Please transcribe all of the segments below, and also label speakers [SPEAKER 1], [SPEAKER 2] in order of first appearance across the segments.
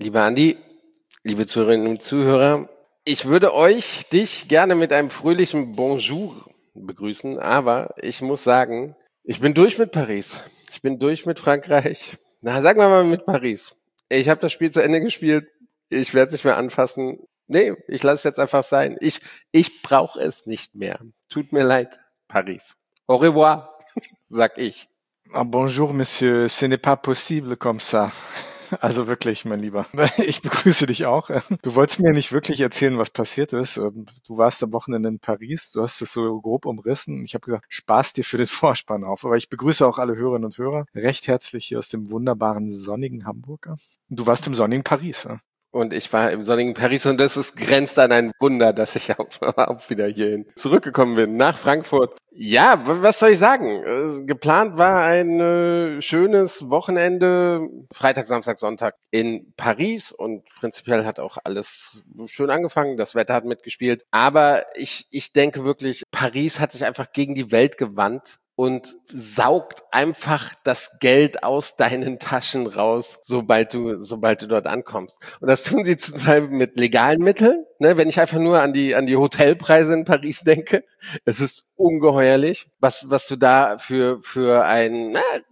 [SPEAKER 1] Lieber Andi, liebe Zuhörerinnen und Zuhörer, ich würde dich gerne mit einem fröhlichen Bonjour begrüßen, aber ich muss sagen, ich bin durch mit Paris. Ich bin durch mit Frankreich. Na, sagen wir mal mit Paris. Ich habe das Spiel zu Ende gespielt. Ich werde es nicht mehr anfassen. Nee, ich lasse es jetzt einfach sein. Ich brauche es nicht mehr. Tut mir leid, Paris. Au revoir, sag ich.
[SPEAKER 2] Ah, bonjour, Monsieur. Ce n'est pas possible comme ça. Also wirklich, mein Lieber. Ich begrüße dich auch. Du wolltest mir nicht wirklich erzählen, was passiert ist. Du warst am Wochenende in Paris. Du hast es so grob umrissen. Ich habe gesagt, Spaß dir für den Vorspann auf. Aber ich begrüße auch alle Hörerinnen und Hörer recht herzlich hier aus dem wunderbaren sonnigen Hamburg. Du warst im sonnigen Paris.
[SPEAKER 1] Und ich war im sonnigen Paris und grenzt an ein Wunder, dass ich auch wieder hierhin zurückgekommen bin, nach Frankfurt. Ja, was soll ich sagen? Geplant war ein schönes Wochenende, Freitag, Samstag, Sonntag in Paris und prinzipiell hat auch alles schön angefangen. Das Wetter hat mitgespielt. Aber ich denke wirklich, Paris hat sich einfach gegen die Welt gewandt und saugt einfach das Geld aus deinen Taschen raus, sobald du dort ankommst. Und das tun sie zum Teil mit legalen Mitteln. Ne, wenn ich einfach nur an die Hotelpreise in Paris denke, es ist ungeheuerlich, was du da für ein,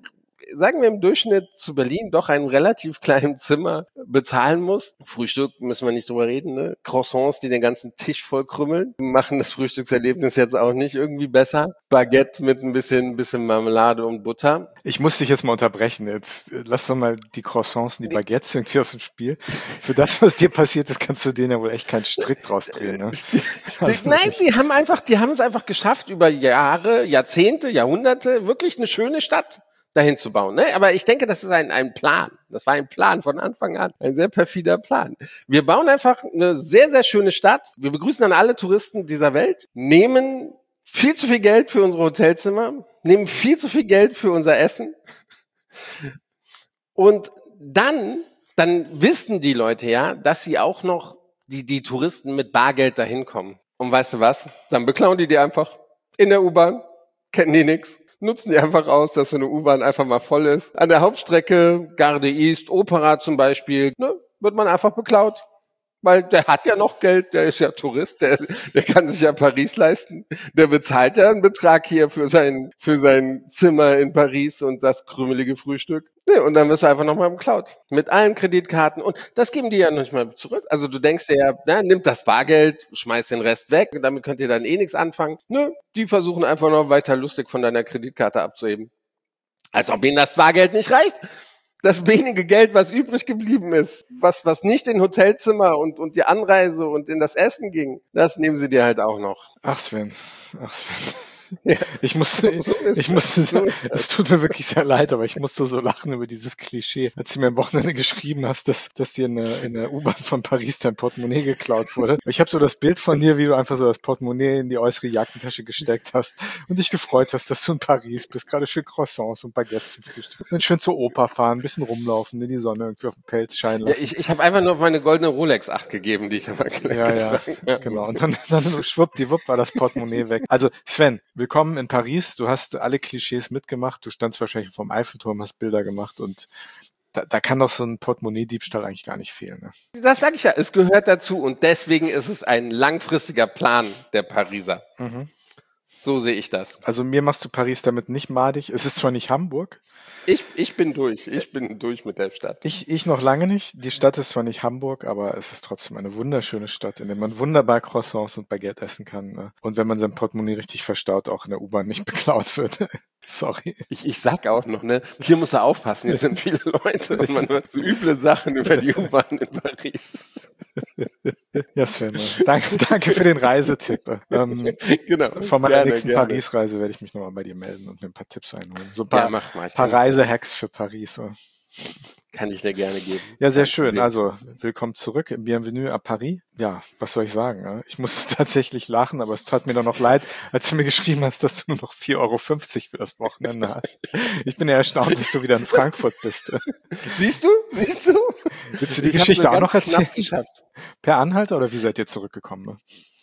[SPEAKER 1] sagen wir im Durchschnitt zu Berlin doch einen relativ kleinen Zimmer bezahlen musst. Frühstück müssen wir nicht drüber reden, ne? Croissants, die den ganzen Tisch voll krümmeln, machen das Frühstückserlebnis jetzt auch nicht irgendwie besser. Baguette mit ein bisschen Marmelade und Butter.
[SPEAKER 2] Ich muss dich jetzt mal unterbrechen. Jetzt lass doch mal die Croissants und die Baguettes irgendwie aus dem Spiel. Für das, was dir passiert ist, kannst du denen ja wohl echt keinen Strick draus drehen. Ne?
[SPEAKER 1] Nein, die haben es einfach geschafft, über Jahre, Jahrzehnte, Jahrhunderte wirklich eine schöne Stadt dahin zu bauen. Ne? Aber ich denke, das ist ein Plan. Das war ein Plan von Anfang an. Ein sehr perfider Plan. Wir bauen einfach eine sehr, sehr schöne Stadt. Wir begrüßen dann alle Touristen dieser Welt, nehmen viel zu viel Geld für unsere Hotelzimmer, nehmen viel zu viel Geld für unser Essen. Und dann wissen die Leute ja, dass sie auch noch die Touristen mit Bargeld dahin kommen. Und weißt du was? Dann beklauen die einfach in der U-Bahn, kennen die nix. Nutzen die einfach aus, dass so eine U-Bahn einfach mal voll ist. An der Hauptstrecke, Gare de East, Opera zum Beispiel, ne, wird man einfach beklaut. Weil der hat ja noch Geld, der ist ja Tourist, der kann sich ja Paris leisten. Der bezahlt ja einen Betrag hier für sein Zimmer in Paris und das krümelige Frühstück. Nee, und dann wirst du einfach nochmal beklaut. Mit allen Kreditkarten. Und das geben die ja nicht mal zurück. Also du denkst dir ja, nimmt das Bargeld, schmeißt den Rest weg, damit könnt ihr dann eh nichts anfangen. Nö, die versuchen einfach noch weiter lustig von deiner Kreditkarte abzuheben. Als ob ihnen das Bargeld nicht reicht. Das wenige Geld, was übrig geblieben ist, was nicht in Hotelzimmer und die Anreise und in das Essen ging, das nehmen sie dir halt auch noch.
[SPEAKER 2] Ach Sven. Ja, ich musste sagen, es tut mir wirklich sehr leid, aber ich musste so lachen über dieses Klischee, als du mir am Wochenende geschrieben hast, dass dir in der U-Bahn von Paris dein Portemonnaie geklaut wurde. Ich habe so das Bild von dir, wie du einfach so das Portemonnaie in die äußere Jackentasche gesteckt hast und dich gefreut hast, dass du in Paris bist, gerade schön Croissants und Baguettes zum Frühstück. Und dann schön zur Oper fahren, ein bisschen rumlaufen, in die Sonne irgendwie auf den Pelz scheinen lassen.
[SPEAKER 1] Ja, ich habe einfach nur auf meine goldene Rolex 8 gegeben, die ich aber getragen.
[SPEAKER 2] Ja, genau. Und dann schwuppdiwupp war das Portemonnaie weg. Also Sven, willkommen in Paris. Du hast alle Klischees mitgemacht. Du standst wahrscheinlich vorm Eiffelturm, hast Bilder gemacht und da kann doch so ein Portemonnaie-Diebstahl eigentlich gar nicht fehlen. Ne?
[SPEAKER 1] Das sage ich ja, es gehört dazu und deswegen ist es ein langfristiger Plan der Pariser. Mhm. So sehe ich das.
[SPEAKER 2] Also mir machst du Paris damit nicht madig. Es ist zwar nicht Hamburg.
[SPEAKER 1] Ich bin durch. Ich bin durch mit der Stadt.
[SPEAKER 2] Ich noch lange nicht. Die Stadt ist zwar nicht Hamburg, aber es ist trotzdem eine wunderschöne Stadt, in der man wunderbar Croissants und Baguette essen kann. Ne? Und wenn man sein Portemonnaie richtig verstaut, auch in der U-Bahn nicht beklaut wird. Sorry.
[SPEAKER 1] Ich sag auch noch, ne, hier muss er aufpassen, hier sind viele Leute und man hört so üble Sachen über die U-Bahn in Paris.
[SPEAKER 2] Ja, Sven, danke für den Reisetipp.
[SPEAKER 1] Genau.
[SPEAKER 2] Von meiner nächsten Paris-Reise werde ich mich nochmal bei dir melden und mir ein paar Tipps einholen. So ein paar Reise-Hacks für Paris.
[SPEAKER 1] Kann ich dir gerne geben.
[SPEAKER 2] Ja, sehr schön. Also, willkommen zurück. Bienvenue à Paris. Ja, was soll ich sagen? Ich musste tatsächlich lachen, aber es tat mir doch noch leid, als du mir geschrieben hast, dass du nur noch 4,50 € für das Wochenende hast. Ich bin ja erstaunt, dass du wieder in Frankfurt bist.
[SPEAKER 1] Siehst du?
[SPEAKER 2] Willst du die Geschichte auch noch erzählen? Per Anhalter oder wie seid ihr zurückgekommen?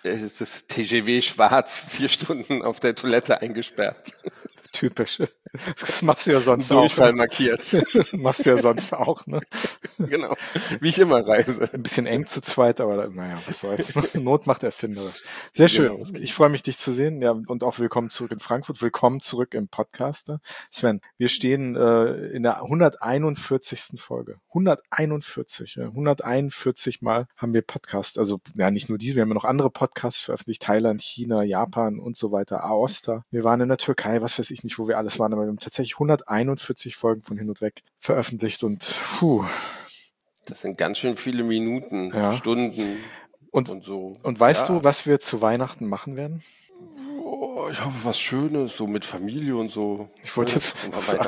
[SPEAKER 1] Es ist TGW schwarz, 4 Stunden auf der Toilette eingesperrt.
[SPEAKER 2] Typisch. Das machst du ja sonst
[SPEAKER 1] Durchfall
[SPEAKER 2] auch. Ne?
[SPEAKER 1] markiert.
[SPEAKER 2] Machst du ja sonst auch, ne?
[SPEAKER 1] Genau, wie ich immer reise.
[SPEAKER 2] Ein bisschen eng zu zweit, aber naja, was soll's. Not macht erfinderisch. Sehr schön.
[SPEAKER 1] Genau.
[SPEAKER 2] Ich freue mich, dich zu sehen. Ja, und auch willkommen zurück in Frankfurt. Willkommen zurück im Podcast. Sven, wir stehen in der 141. Folge. 141. 141 Mal haben wir Podcast. Also ja, nicht nur diese, wir haben ja noch andere Podcasts veröffentlicht. Thailand, China, Japan und so weiter. Aosta. Wir waren in der Türkei, was weiß ich nicht, wo wir alles waren, aber wir haben tatsächlich 141 Folgen von hin und weg veröffentlicht und
[SPEAKER 1] das sind ganz schön viele Minuten, Stunden und so.
[SPEAKER 2] Und weißt du, was wir zu Weihnachten machen werden?
[SPEAKER 1] Oh, ich hoffe, was Schönes, so mit Familie und so.
[SPEAKER 2] Ich wollte jetzt,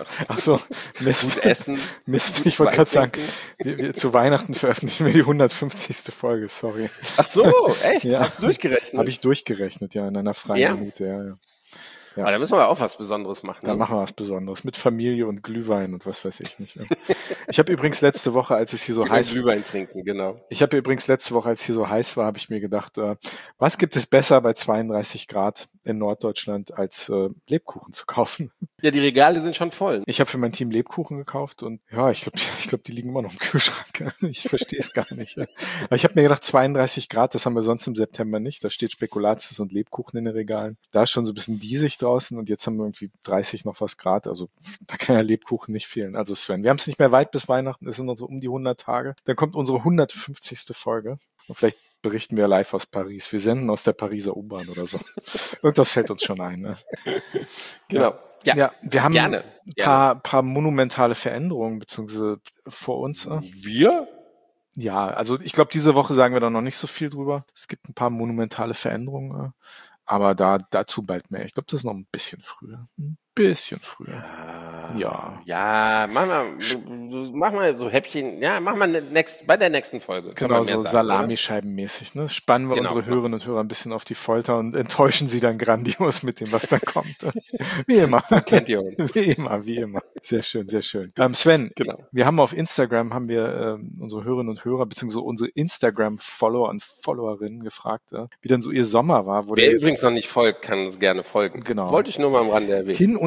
[SPEAKER 2] Mist.
[SPEAKER 1] Gut essen.
[SPEAKER 2] Mist, ich wollte gerade sagen, wir zu Weihnachten veröffentlichen wir die 150. Folge, sorry.
[SPEAKER 1] Ach so, echt? Ja. Hast du durchgerechnet?
[SPEAKER 2] Habe ich durchgerechnet, ja, in einer freien Minute, ja.
[SPEAKER 1] Aber da müssen wir auch was Besonderes machen.
[SPEAKER 2] Da machen wir was Besonderes. Mit Familie und Glühwein und was weiß ich nicht. Ja. Ich habe übrigens letzte Woche, als es hier so heiß war.
[SPEAKER 1] Glühwein trinken, genau.
[SPEAKER 2] Ich habe übrigens letzte Woche, als es hier so heiß war, habe ich mir gedacht, was gibt es besser bei 32 Grad in Norddeutschland, als Lebkuchen zu kaufen?
[SPEAKER 1] Ja, die Regale sind schon voll.
[SPEAKER 2] Ich habe für mein Team Lebkuchen gekauft und ja, ich glaube, die liegen immer noch im Kühlschrank. Ich verstehe es gar nicht. Ja. Aber ich habe mir gedacht, 32 Grad, das haben wir sonst im September nicht. Da steht Spekulatius und Lebkuchen in den Regalen. Da ist schon so ein bisschen diesig draußen und jetzt haben wir irgendwie 30 noch was Grad. Also da kann ja Lebkuchen nicht fehlen. Also Sven, wir haben es nicht mehr weit bis Weihnachten. Es sind noch so um die 100 Tage. Dann kommt unsere 150. Folge. Und vielleicht berichten wir live aus Paris. Wir senden aus der Pariser U-Bahn oder so. Irgendwas fällt uns schon ein. Ne?
[SPEAKER 1] Genau.
[SPEAKER 2] Ja, wir haben
[SPEAKER 1] gerne.
[SPEAKER 2] Ein paar monumentale Veränderungen beziehungsweise vor uns.
[SPEAKER 1] Wir?
[SPEAKER 2] Ja, also ich glaube, diese Woche sagen wir da noch nicht so viel drüber. Es gibt ein paar monumentale Veränderungen, aber dazu bald mehr. Ich glaube, das ist noch ein bisschen früher. Ja, mach mal so Häppchen. Ja, mach mal bei der nächsten Folge.
[SPEAKER 1] Genau,
[SPEAKER 2] so Salamischeibenmäßig. Ne? Spannen wir unsere Hörerinnen und Hörer ein bisschen auf die Folter und enttäuschen sie dann grandios mit dem, was da kommt. Wie immer.
[SPEAKER 1] So kennt ihr uns.
[SPEAKER 2] Wie immer. Sehr schön, sehr schön. Sven, wir haben auf Instagram, unsere Hörerinnen und Hörer, beziehungsweise unsere Instagram-Follower und Followerinnen gefragt, wie dann so ihr Sommer war.
[SPEAKER 1] Wer übrigens noch nicht folgt, kann uns gerne folgen.
[SPEAKER 2] Genau.
[SPEAKER 1] Wollte ich nur mal am Rande erwähnen.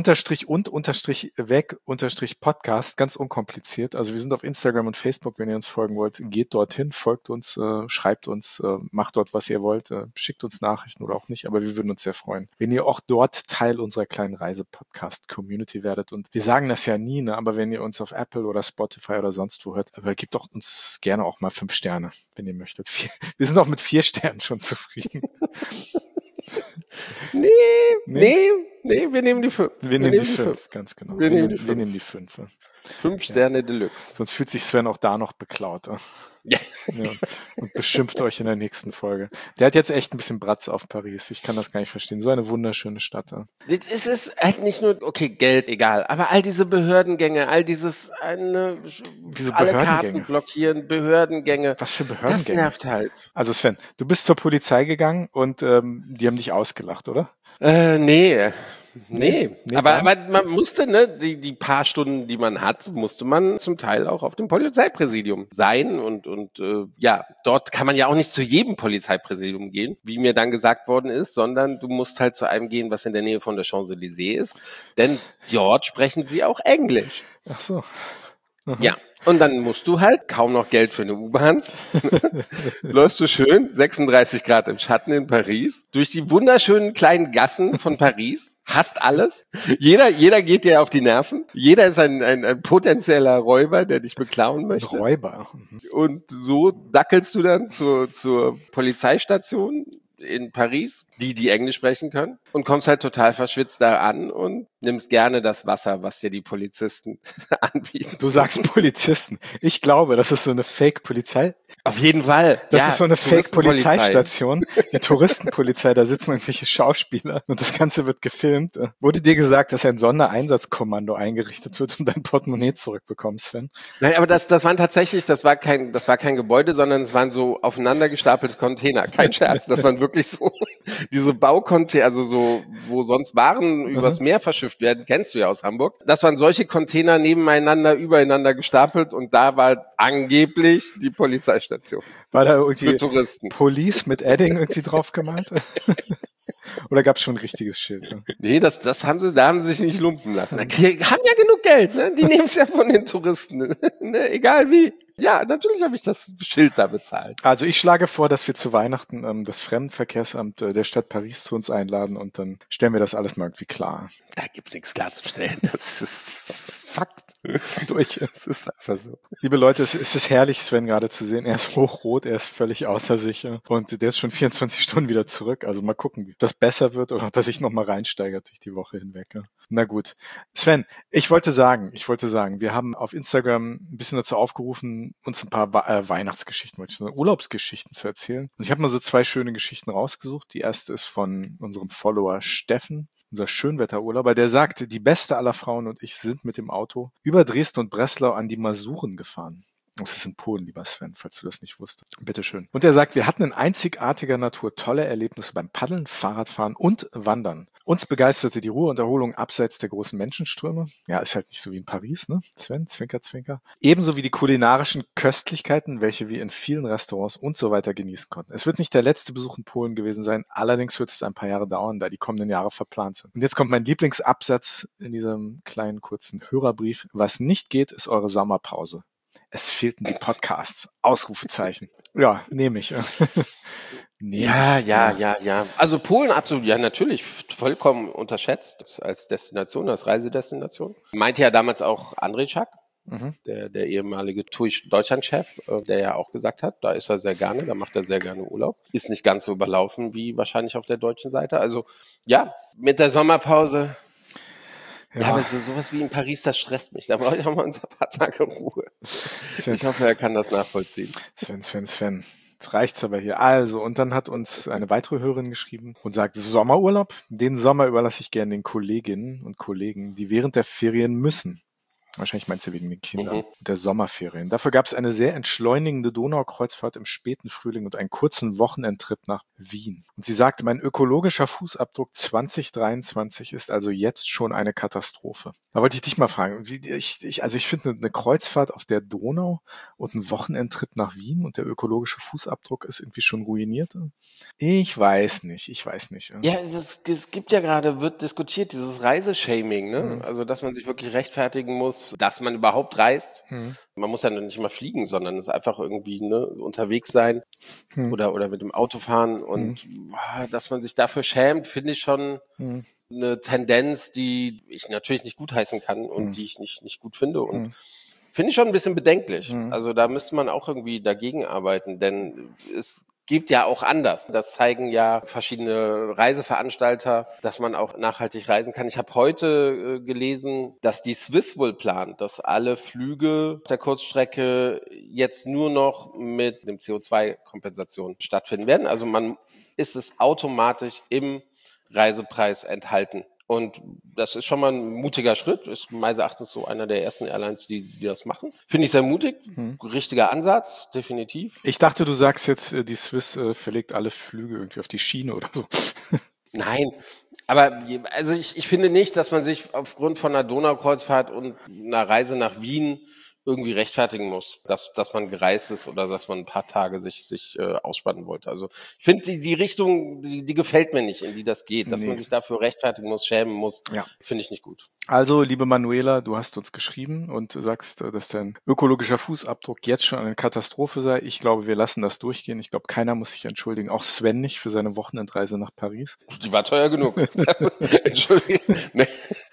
[SPEAKER 2] Hin_und_weg_Podcast, ganz unkompliziert. Also wir sind auf Instagram und Facebook, wenn ihr uns folgen wollt, geht dorthin, folgt uns, schreibt uns, macht dort, was ihr wollt, schickt uns Nachrichten oder auch nicht, aber wir würden uns sehr freuen, wenn ihr auch dort Teil unserer kleinen Reise-Podcast-Community werdet. Und wir sagen das ja nie, ne? Aber wenn ihr uns auf Apple oder Spotify oder sonst wo hört, aber gebt doch uns gerne auch mal 5 Sterne, wenn ihr möchtet. Wir sind auch mit 4 Sternen schon zufrieden.
[SPEAKER 1] Nee, wir nehmen die 5.
[SPEAKER 2] Wir nehmen die 5, ganz genau. Wir nehmen die 5.
[SPEAKER 1] 5 Sterne Deluxe.
[SPEAKER 2] Sonst fühlt sich Sven auch da noch beklaut.
[SPEAKER 1] Ja.
[SPEAKER 2] Und beschimpft euch in der nächsten Folge. Der hat jetzt echt ein bisschen Bratz auf Paris. Ich kann das gar nicht verstehen. So eine wunderschöne Stadt.
[SPEAKER 1] Es ist halt nicht nur, okay, Geld, egal, aber all diese Behördengänge, all dieses, alle Karten blockieren, Behördengänge.
[SPEAKER 2] Was für Behördengänge?
[SPEAKER 1] Das nervt halt.
[SPEAKER 2] Also Sven, du bist zur Polizei gegangen und die haben dich ausgelacht, oder?
[SPEAKER 1] Nee, aber man musste, die paar Stunden, die man hat, musste man zum Teil auch auf dem Polizeipräsidium sein und dort kann man ja auch nicht zu jedem Polizeipräsidium gehen, wie mir dann gesagt worden ist, sondern du musst halt zu einem gehen, was in der Nähe von der Champs-Élysées ist, denn dort sprechen sie auch Englisch.
[SPEAKER 2] Ach so. Aha.
[SPEAKER 1] Ja. Und dann musst du halt kaum noch Geld für eine U-Bahn. Läufst du schön 36 Grad im Schatten in Paris durch die wunderschönen kleinen Gassen von Paris. Hast alles. Jeder geht dir auf die Nerven. Jeder ist ein potenzieller Räuber, der dich beklauen möchte.
[SPEAKER 2] Räuber.
[SPEAKER 1] Und so dackelst du dann zur Polizeistation in Paris, die Englisch sprechen können, und kommst halt total verschwitzt da an und nimmst gerne das Wasser, was dir die Polizisten anbieten.
[SPEAKER 2] Du sagst Polizisten. Ich glaube, das ist so eine Fake-Polizei.
[SPEAKER 1] Auf jeden Fall.
[SPEAKER 2] Das ist so eine Fake-Polizeistation. Die Touristenpolizei, da sitzen irgendwelche Schauspieler und das Ganze wird gefilmt. Wurde dir gesagt, dass ein Sondereinsatzkommando eingerichtet wird, um dein Portemonnaie zurückbekommen, Sven?
[SPEAKER 1] Nein, aber das war kein Gebäude, sondern es waren so aufeinander gestapelte Container. Kein Scherz. Das waren wirklich so diese Baucontainer, also so, wo sonst Waren übers Meer verschifft überprüft werden, kennst du ja aus Hamburg. Das waren solche Container nebeneinander, übereinander gestapelt und da war angeblich die Polizeistation.
[SPEAKER 2] War da irgendwie
[SPEAKER 1] für Touristen.
[SPEAKER 2] Police mit Edding irgendwie drauf gemalt? Oder gab es schon ein richtiges Schild? Ne?
[SPEAKER 1] Nee, da haben sie sich nicht lumpen lassen. Haben ja genug Geld, ne? Die nehmen es ja von den Touristen, ne? Egal wie. Ja, natürlich habe ich das Schild da bezahlt.
[SPEAKER 2] Also ich schlage vor, dass wir zu Weihnachten das Fremdenverkehrsamt der Stadt Paris zu uns einladen und dann stellen wir das alles mal irgendwie klar.
[SPEAKER 1] Da gibt's nichts klarzustellen. Das ist Fakt.
[SPEAKER 2] Durch. Es ist einfach so. Liebe Leute, es ist herrlich, Sven gerade zu sehen. Er ist hochrot, er ist völlig außer sich und der ist schon 24 Stunden wieder zurück. Also mal gucken, ob das besser wird oder ob er sich nochmal reinsteigert durch die Woche hinweg. Na gut. Sven, ich wollte sagen, wir haben auf Instagram ein bisschen dazu aufgerufen, uns ein paar Weihnachtsgeschichten, Urlaubsgeschichten zu erzählen. Und ich habe mal so 2 schöne Geschichten rausgesucht. Die erste ist von unserem Follower Steffen, unser Schönwetterurlauber, der sagte, die beste aller Frauen und ich sind mit dem Auto über Dresden und Breslau an die Masuren gefahren. Das ist in Polen, lieber Sven, falls du das nicht wusstest. Bitteschön. Und er sagt, wir hatten in einzigartiger Natur tolle Erlebnisse beim Paddeln, Fahrradfahren und Wandern. Uns begeisterte die Ruhe und Erholung abseits der großen Menschenströme. Ja, ist halt nicht so wie in Paris, ne? Sven, Zwinker, Zwinker. Ebenso wie die kulinarischen Köstlichkeiten, welche wir in vielen Restaurants und so weiter genießen konnten. Es wird nicht der letzte Besuch in Polen gewesen sein, allerdings wird es ein paar Jahre dauern, da die kommenden Jahre verplant sind. Und jetzt kommt mein Lieblingsabsatz in diesem kleinen, kurzen Hörerbrief. Was nicht geht, ist eure Sommerpause. Es fehlten die Podcasts. Ausrufezeichen. Ja, nehme ich.
[SPEAKER 1] Ja. Also Polen absolut, ja natürlich, vollkommen unterschätzt als Destination, als Reisedestination. Meinte ja damals auch André Schack, der ehemalige TUI-Deutschland-Chef, der ja auch gesagt hat, da ist er sehr gerne, da macht er sehr gerne Urlaub. Ist nicht ganz so überlaufen wie wahrscheinlich auf der deutschen Seite. Also ja, mit der Sommerpause. Ja, aber sowas wie in Paris, das stresst mich. Da brauche ich auch mal ein paar Tage Ruhe.
[SPEAKER 2] Sven.
[SPEAKER 1] Ich hoffe, er kann das nachvollziehen.
[SPEAKER 2] Sven. Jetzt reicht's aber hier. Also, und dann hat uns eine weitere Hörerin geschrieben und sagt, Sommerurlaub? Den Sommer überlasse ich gerne den Kolleginnen und Kollegen, die während der Ferien müssen. Wahrscheinlich meinst du wegen den Kindern der Sommerferien. Dafür gab es eine sehr entschleunigende Donaukreuzfahrt im späten Frühling und einen kurzen Wochenendtrip nach Wien. Und sie sagte, mein ökologischer Fußabdruck 2023 ist also jetzt schon eine Katastrophe. Da wollte ich dich mal fragen. Ich finde eine Kreuzfahrt auf der Donau und ein Wochenendtrip nach Wien und der ökologische Fußabdruck ist irgendwie schon ruiniert. Ich weiß nicht.
[SPEAKER 1] Ja, es gibt ja gerade, wird diskutiert, dieses Reiseshaming, ne? Also, dass man sich wirklich rechtfertigen muss, dass man überhaupt reist. Man muss ja nicht mal fliegen, sondern es ist einfach irgendwie unterwegs sein oder mit dem Auto fahren und dass man sich dafür schämt, finde ich schon eine Tendenz, die ich natürlich nicht gutheißen kann und die ich nicht gut finde und finde ich schon ein bisschen bedenklich. Also da müsste man auch irgendwie dagegen arbeiten, denn es gibt ja auch anders. Das zeigen ja verschiedene Reiseveranstalter, dass man auch nachhaltig reisen kann. Ich habe heute gelesen, dass die Swiss wohl plant, dass alle Flüge der Kurzstrecke jetzt nur noch mit dem CO2-Kompensation stattfinden werden. Also man ist es automatisch im Reisepreis enthalten. Und das ist schon mal ein mutiger Schritt, ist meines Erachtens so einer der ersten Airlines, die das machen. Finde ich sehr mutig, richtiger Ansatz, definitiv.
[SPEAKER 2] Ich dachte, du sagst jetzt, die Swiss verlegt alle Flüge irgendwie auf die Schiene oder so.
[SPEAKER 1] Nein, aber also ich finde nicht, dass man sich aufgrund von einer Donaukreuzfahrt und einer Reise nach Wien irgendwie rechtfertigen muss, dass man gereist ist oder dass man ein paar Tage sich ausspannen wollte. Also ich finde die Richtung, die gefällt mir nicht, in die das geht, dass man sich dafür rechtfertigen muss, schämen muss, finde ich nicht gut.
[SPEAKER 2] Also, liebe Manuela, du hast uns geschrieben und sagst, dass dein ökologischer Fußabdruck jetzt schon eine Katastrophe sei. Ich glaube, wir lassen das durchgehen. Ich glaube, keiner muss sich entschuldigen, auch Sven nicht für seine Wochenendreise nach Paris.
[SPEAKER 1] Die war teuer genug. Entschuldigung. Nee.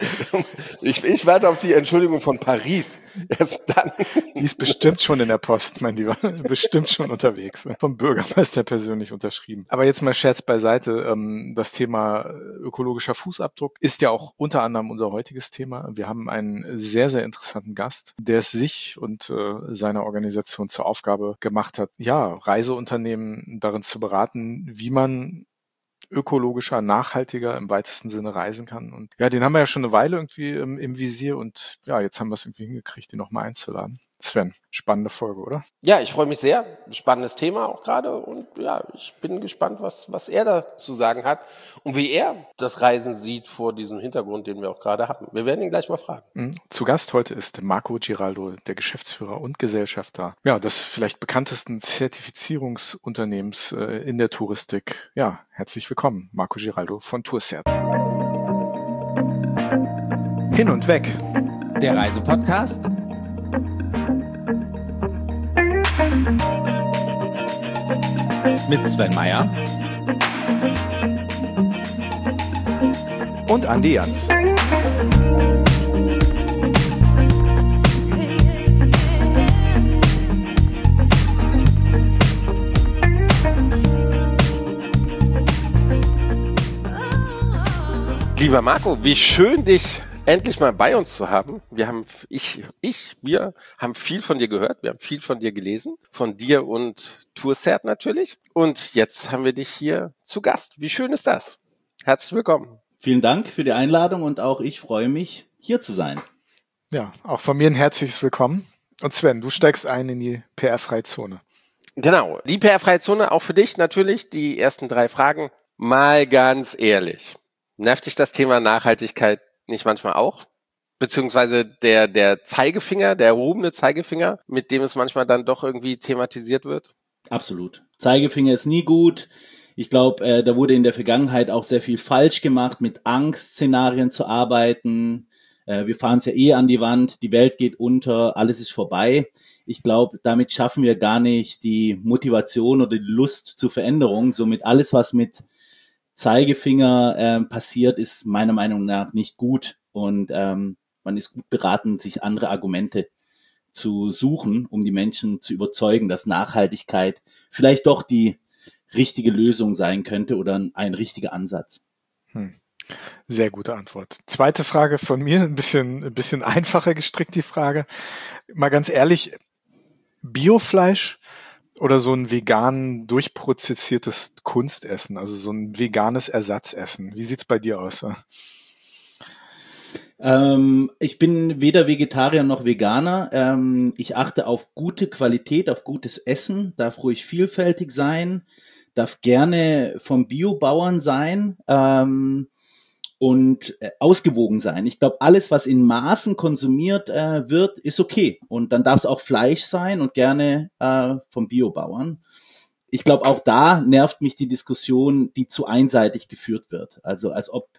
[SPEAKER 1] Ich warte auf die Entschuldigung von Paris. Erst dann.
[SPEAKER 2] Die ist bestimmt schon in der Post, mein Lieber. Bestimmt schon unterwegs. Vom Bürgermeister persönlich unterschrieben. Aber jetzt mal Scherz beiseite. Das Thema ökologischer Fußabdruck ist ja auch unter anderem unser heutiges Thema. Wir haben einen sehr, sehr interessanten Gast, der es sich und seiner Organisation zur Aufgabe gemacht hat, Reiseunternehmen darin zu beraten, wie man ökologischer, nachhaltiger im weitesten Sinne reisen kann. Und ja, den haben wir ja schon eine Weile irgendwie im Visier und ja, jetzt haben wir es irgendwie hingekriegt, den nochmal einzuladen. Sven, spannende Folge, oder?
[SPEAKER 1] Ja, ich freue mich sehr. Spannendes Thema auch gerade und ja, ich bin gespannt, was er da zu sagen hat und wie er das Reisen sieht vor diesem Hintergrund, den wir auch gerade haben. Wir werden ihn gleich mal fragen.
[SPEAKER 2] Zu Gast heute ist Marco Giraldo, der Geschäftsführer und Gesellschafter, ja, des vielleicht bekanntesten Zertifizierungsunternehmens in der Touristik. Ja, herzlich willkommen, Marco Giraldo von Tourcert.
[SPEAKER 3] Hin und weg.
[SPEAKER 4] Der Reisepodcast mit Sven Meyer
[SPEAKER 3] und Andi Jans.
[SPEAKER 1] Lieber Marco, wie schön, dich endlich mal bei uns zu haben. Wir haben viel von dir gehört, wir haben viel von dir gelesen, von dir und Tourcert natürlich. Und jetzt haben wir dich hier zu Gast. Wie schön ist das? Herzlich willkommen.
[SPEAKER 4] Vielen Dank für die Einladung und auch ich freue mich, hier zu sein.
[SPEAKER 2] Ja, auch von mir ein herzliches Willkommen. Und Sven, du steigst ein in die PR-freie Zone.
[SPEAKER 1] Genau, die PR-freie Zone, auch für dich natürlich. Die ersten 3 Fragen. Mal ganz ehrlich, nervt dich das Thema Nachhaltigkeit nicht manchmal auch? Beziehungsweise der Zeigefinger, der erhobene Zeigefinger, mit dem es manchmal dann doch irgendwie thematisiert wird?
[SPEAKER 4] Absolut. Zeigefinger ist nie gut. Ich glaube, da wurde in der Vergangenheit auch sehr viel falsch gemacht, mit Angstszenarien zu arbeiten. Wir fahren es ja an die Wand, die Welt geht unter, alles ist vorbei. Ich glaube, damit schaffen wir gar nicht die Motivation oder die Lust zur Veränderung. Somit alles, was mit Zeigefinger passiert, ist meiner Meinung nach nicht gut. Und man ist gut beraten, sich andere Argumente zu suchen, um die Menschen zu überzeugen, dass Nachhaltigkeit vielleicht doch die richtige Lösung sein könnte oder ein richtiger Ansatz.
[SPEAKER 2] Sehr gute Antwort. Zweite Frage von mir, ein bisschen einfacher gestrickt die Frage. Mal ganz ehrlich, Biofleisch oder so ein vegan durchprozessiertes Kunstessen, also so ein veganes Ersatzessen. Wie sieht's bei dir aus?
[SPEAKER 4] Ich bin weder Vegetarier noch Veganer. Ich achte auf gute Qualität, auf gutes Essen, darf ruhig vielfältig sein, darf gerne vom Biobauern sein und ausgewogen sein. Ich glaube, alles, was in Maßen konsumiert wird, ist okay. Und dann darf es auch Fleisch sein und gerne vom Biobauern. Ich glaube, auch da nervt mich die Diskussion, die zu einseitig geführt wird. Also als ob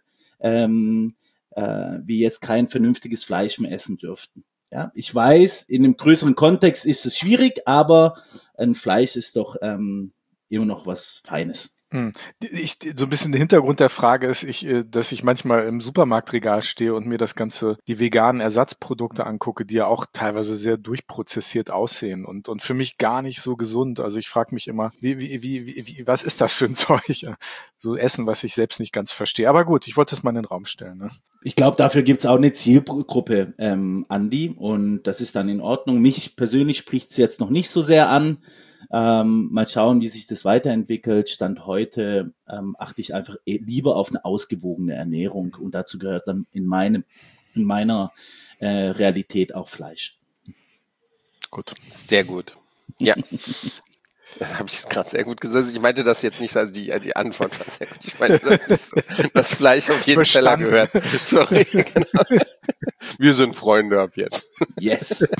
[SPEAKER 4] wir jetzt kein vernünftiges Fleisch mehr essen dürften. Ja, ich weiß, in einem größeren Kontext ist es schwierig, aber ein Fleisch ist doch immer noch was Feines.
[SPEAKER 2] So ein bisschen der Hintergrund der Frage ist, dass ich manchmal im Supermarktregal stehe und mir die veganen Ersatzprodukte angucke, die ja auch teilweise sehr durchprozessiert aussehen und für mich gar nicht so gesund. Also ich frage mich immer, was ist das für ein Zeug? So Essen, was ich selbst nicht ganz verstehe. Aber gut, ich wollte es mal in den Raum stellen. Ne?
[SPEAKER 4] Ich glaube, dafür gibt's auch eine Zielgruppe, Andi, und das ist dann in Ordnung. Mich persönlich spricht's jetzt noch nicht so sehr an. Mal schauen, wie sich das weiterentwickelt. Stand heute achte ich einfach lieber auf eine ausgewogene Ernährung und dazu gehört dann in meiner Realität auch Fleisch.
[SPEAKER 1] Gut. Sehr gut. Ja. Das habe ich gerade sehr gut gesagt. Ich meinte das jetzt nicht, also die Antwort war sehr gut. Ich meinte das nicht so. Das Fleisch auf jeden Teller gehört. Sorry. Genau. Wir sind Freunde ab jetzt.
[SPEAKER 4] Yes.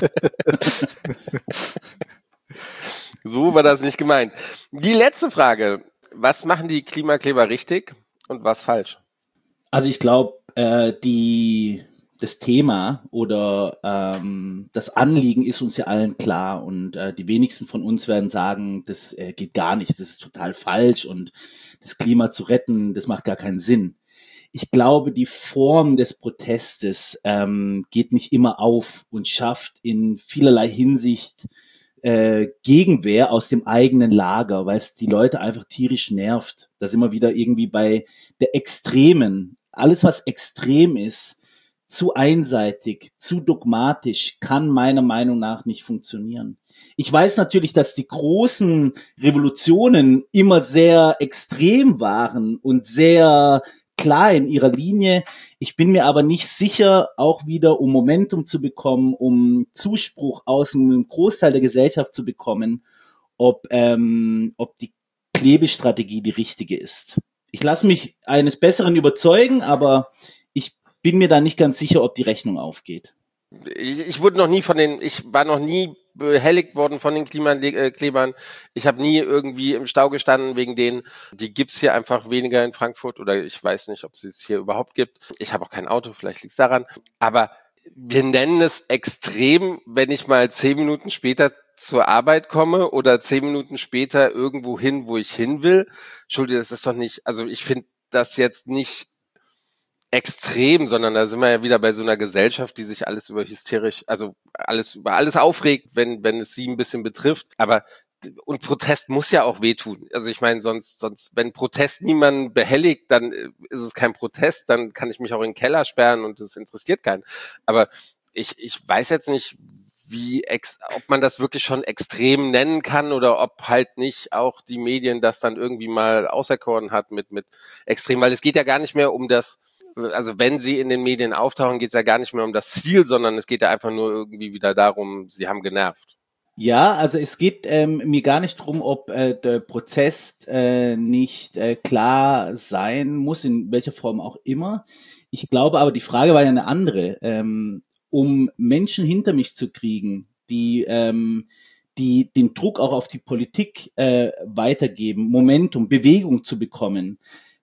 [SPEAKER 1] So war das nicht gemeint. Die letzte Frage. Was machen die Klimakleber richtig und was falsch?
[SPEAKER 4] Also ich glaube, das Thema oder das Anliegen ist uns ja allen klar und die wenigsten von uns werden sagen, das geht gar nicht, das ist total falsch und das Klima zu retten, das macht gar keinen Sinn. Ich glaube, die Form des Protestes geht nicht immer auf und schafft in vielerlei Hinsicht Gegenwehr aus dem eigenen Lager, weil es die Leute einfach tierisch nervt. Da sind wir wieder irgendwie bei der Extremen. Alles, was extrem ist, zu einseitig, zu dogmatisch, kann meiner Meinung nach nicht funktionieren. Ich weiß natürlich, dass die großen Revolutionen immer sehr extrem waren und sehr klar in ihrer Linie. Ich bin mir aber nicht sicher, auch wieder um Momentum zu bekommen, um Zuspruch aus einem Großteil der Gesellschaft zu bekommen, ob die Klebestrategie die richtige ist. Ich lasse mich eines Besseren überzeugen, aber ich bin mir da nicht ganz sicher, ob die Rechnung aufgeht.
[SPEAKER 1] Ich war noch nie behelligt worden von den Klimaklebern. Ich habe nie irgendwie im Stau gestanden wegen denen. Die gibt's hier einfach weniger in Frankfurt oder ich weiß nicht, ob es hier überhaupt gibt. Ich habe auch kein Auto, vielleicht liegt's daran. Aber wir nennen es extrem, wenn ich mal 10 Minuten später zur Arbeit komme oder 10 Minuten später irgendwo hin, wo ich hin will. Entschuldigung, das ist doch nicht, also ich finde das jetzt nicht extrem, sondern da sind wir ja wieder bei so einer Gesellschaft, die sich alles über alles aufregt, wenn es sie ein bisschen betrifft. Und Protest muss ja auch wehtun. Also ich meine, sonst, wenn Protest niemanden behelligt, dann ist es kein Protest, dann kann ich mich auch in den Keller sperren und das interessiert keinen. Aber ich weiß jetzt nicht, ob man das wirklich schon extrem nennen kann oder ob halt nicht auch die Medien das dann irgendwie mal auserkoren hat mit extrem, weil es geht ja gar nicht mehr um das, also wenn sie in den Medien auftauchen, geht es ja gar nicht mehr um das Ziel, sondern es geht ja einfach nur irgendwie wieder darum, sie haben genervt.
[SPEAKER 4] Ja, also es geht mir gar nicht drum, ob der Protest nicht klar sein muss, in welcher Form auch immer. Ich glaube aber, die Frage war ja eine andere. Um Menschen hinter mich zu kriegen, die den Druck auch auf die Politik weitergeben, Momentum, Bewegung zu bekommen,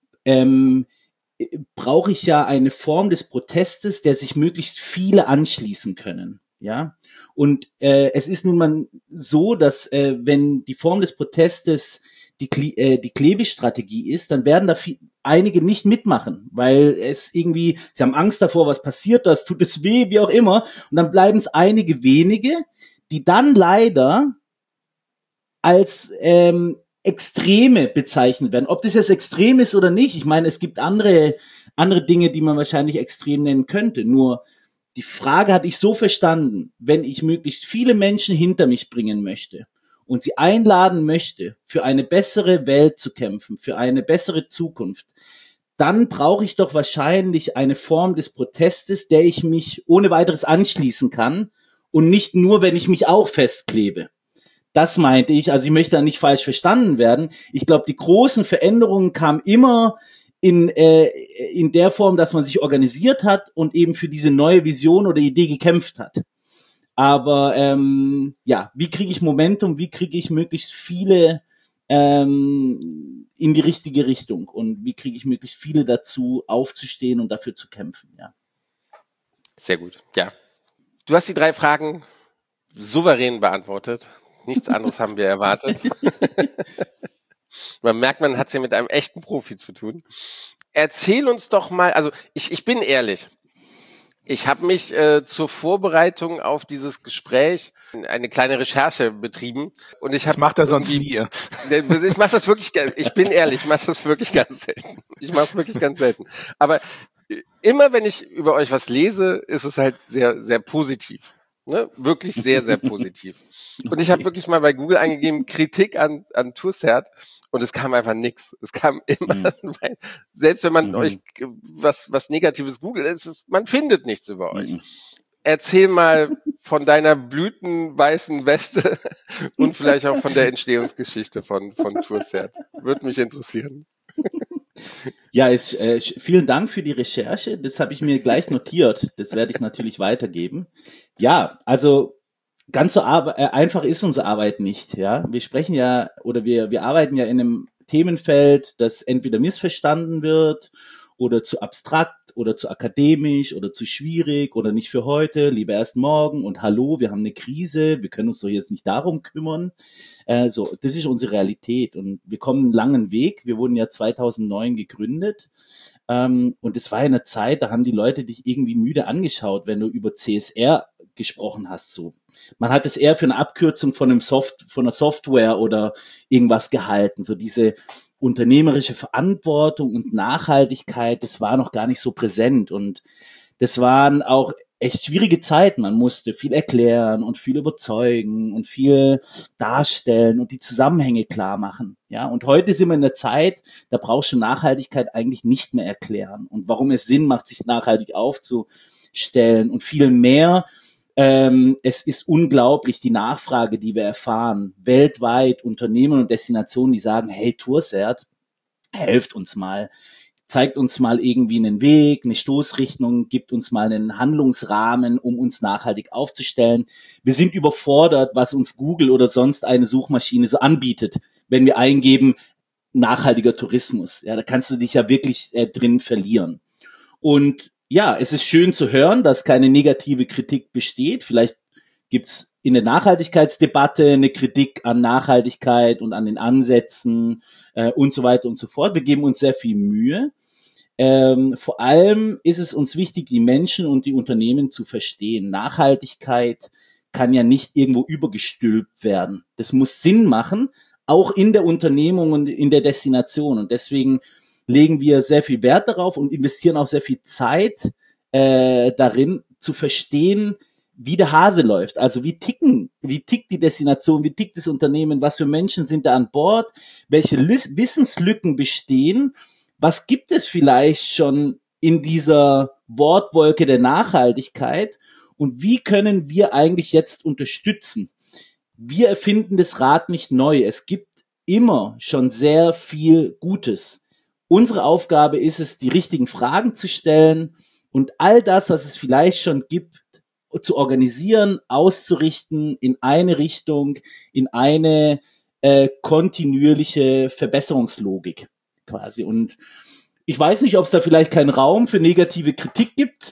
[SPEAKER 4] brauche ich ja eine Form des Protestes, der sich möglichst viele anschließen können. Ja, und es ist nun mal so, dass wenn die Form des Protestes die Klebestrategie ist, dann werden da einige nicht mitmachen, weil sie haben Angst davor, was passiert, das tut es weh, wie auch immer, und dann bleiben es einige wenige, die dann leider als Extreme bezeichnet werden. Ob das jetzt extrem ist oder nicht, ich meine, es gibt andere Dinge, die man wahrscheinlich extrem nennen könnte, nur die Frage hatte ich so verstanden, wenn ich möglichst viele Menschen hinter mich bringen möchte und sie einladen möchte, für eine bessere Welt zu kämpfen, für eine bessere Zukunft, dann brauche ich doch wahrscheinlich eine Form des Protestes, der ich mich ohne weiteres anschließen kann und nicht nur, wenn ich mich auch festklebe. Das meinte ich, also ich möchte da nicht falsch verstanden werden. Ich glaube, die großen Veränderungen kamen immer in der Form, dass man sich organisiert hat und eben für diese neue Vision oder Idee gekämpft hat. Aber wie kriege ich Momentum, wie kriege ich möglichst viele in die richtige Richtung und wie kriege ich möglichst viele dazu, aufzustehen und dafür zu kämpfen, ja.
[SPEAKER 1] Sehr gut, ja. Du hast die 3 Fragen souverän beantwortet. Nichts anderes haben wir erwartet. Man merkt, man hat es ja mit einem echten Profi zu tun. Erzähl uns doch mal, also ich bin ehrlich, ich habe mich zur Vorbereitung auf dieses Gespräch eine kleine Recherche betrieben. Und
[SPEAKER 2] das macht er sonst nie.
[SPEAKER 1] Ich mache das wirklich, ich bin ehrlich, ich mache das wirklich ganz selten. Ich mache es wirklich ganz selten. Aber immer wenn ich über euch was lese, ist es halt sehr, sehr positiv. Ne? Wirklich sehr, sehr positiv. Und ich habe wirklich mal bei Google eingegeben, Kritik an Tourcert, und es kam einfach nichts. Es kam immer, selbst wenn man euch was Negatives googelt, man findet nichts über euch. Erzähl mal von deiner blütenweißen Weste und vielleicht auch von der Entstehungsgeschichte von Tourcert. Würde mich interessieren.
[SPEAKER 4] Ja, vielen Dank für die Recherche. Das habe ich mir gleich notiert. Das werde ich natürlich weitergeben. Ja, also ganz so einfach ist unsere Arbeit nicht. Ja, wir sprechen ja oder wir arbeiten ja in einem Themenfeld, das entweder missverstanden wird oder zu abstrakt oder zu akademisch oder zu schwierig oder nicht für heute, lieber erst morgen und hallo, wir haben eine Krise, wir können uns doch jetzt nicht darum kümmern. Das ist unsere Realität und wir kommen einen langen Weg. Wir wurden ja 2009 gegründet und es war eine Zeit, da haben die Leute dich irgendwie müde angeschaut, wenn du über CSR gesprochen hast. So, man hat es eher für eine Abkürzung von einer Software oder irgendwas gehalten. So diese unternehmerische Verantwortung und Nachhaltigkeit, das war noch gar nicht so präsent. Und Das waren auch echt schwierige Zeiten. Man musste viel erklären und viel überzeugen und viel darstellen und die Zusammenhänge klar machen. Ja, und heute sind wir in der Zeit, da brauchst du Nachhaltigkeit eigentlich nicht mehr erklären und warum es Sinn macht, sich nachhaltig aufzustellen und viel mehr. Es ist unglaublich, die Nachfrage, die wir erfahren, weltweit Unternehmen und Destinationen, die sagen, hey Toursert, helft uns mal, zeigt uns mal irgendwie einen Weg, eine Stoßrichtung, gibt uns mal einen Handlungsrahmen, um uns nachhaltig aufzustellen. Wir sind überfordert, was uns Google oder sonst eine Suchmaschine so anbietet, wenn wir eingeben, nachhaltiger Tourismus. Ja, da kannst du dich ja wirklich drin verlieren. Und ja, es ist schön zu hören, dass keine negative Kritik besteht. Vielleicht gibt's in der Nachhaltigkeitsdebatte eine Kritik an Nachhaltigkeit und an den Ansätzen und so weiter und so fort. Wir geben uns sehr viel Mühe. Vor allem ist es uns wichtig, die Menschen und die Unternehmen zu verstehen. Nachhaltigkeit kann ja nicht irgendwo übergestülpt werden. Das muss Sinn machen, auch in der Unternehmung und in der Destination. Und deswegen legen wir sehr viel Wert darauf und investieren auch sehr viel Zeit darin, zu verstehen, wie der Hase läuft. Also wie tickt die Destination, wie tickt das Unternehmen, was für Menschen sind da an Bord, welche Wissenslücken bestehen, was gibt es vielleicht schon in dieser Wortwolke der Nachhaltigkeit und wie können wir eigentlich jetzt unterstützen? Wir erfinden das Rad nicht neu. Es gibt immer schon sehr viel Gutes. Unsere Aufgabe ist es, die richtigen Fragen zu stellen und all das, was es vielleicht schon gibt, zu organisieren, auszurichten in eine Richtung, in eine kontinuierliche Verbesserungslogik quasi. Und ich weiß nicht, ob es da vielleicht keinen Raum für negative Kritik gibt,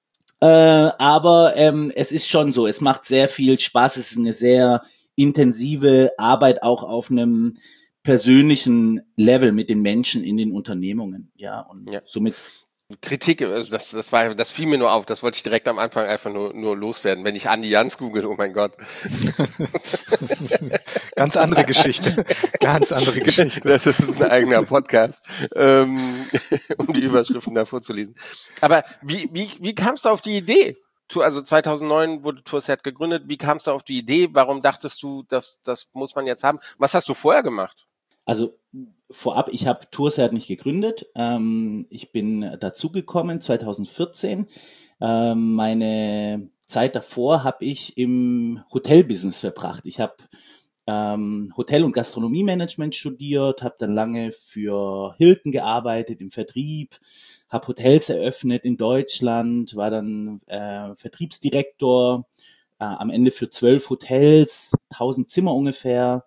[SPEAKER 4] aber es ist schon so, es macht sehr viel Spaß, es ist eine sehr intensive Arbeit auch auf einem persönlichen Level mit den Menschen in den Unternehmungen, ja, und somit
[SPEAKER 1] Kritik, also das fiel mir nur auf, das wollte ich direkt am Anfang einfach nur loswerden. Wenn ich Andi Jans google, oh mein Gott.
[SPEAKER 2] Ganz andere Geschichte. Ganz andere Geschichte.
[SPEAKER 1] Das ist ein eigener Podcast, um die Überschriften da vorzulesen. Aber wie kamst du auf die Idee? Also 2009 wurde Toursert gegründet. Wie kamst du auf die Idee? Warum dachtest du, das muss man jetzt haben? Was hast du vorher gemacht?
[SPEAKER 4] Also vorab, ich habe Toursert nicht gegründet. Ich bin dazugekommen 2014. Meine Zeit davor habe ich im Hotelbusiness verbracht. Ich habe Hotel- und Gastronomiemanagement studiert, habe dann lange für Hilton gearbeitet im Vertrieb, habe Hotels eröffnet in Deutschland, war dann Vertriebsdirektor, am Ende für 12 Hotels, 1000 Zimmer ungefähr.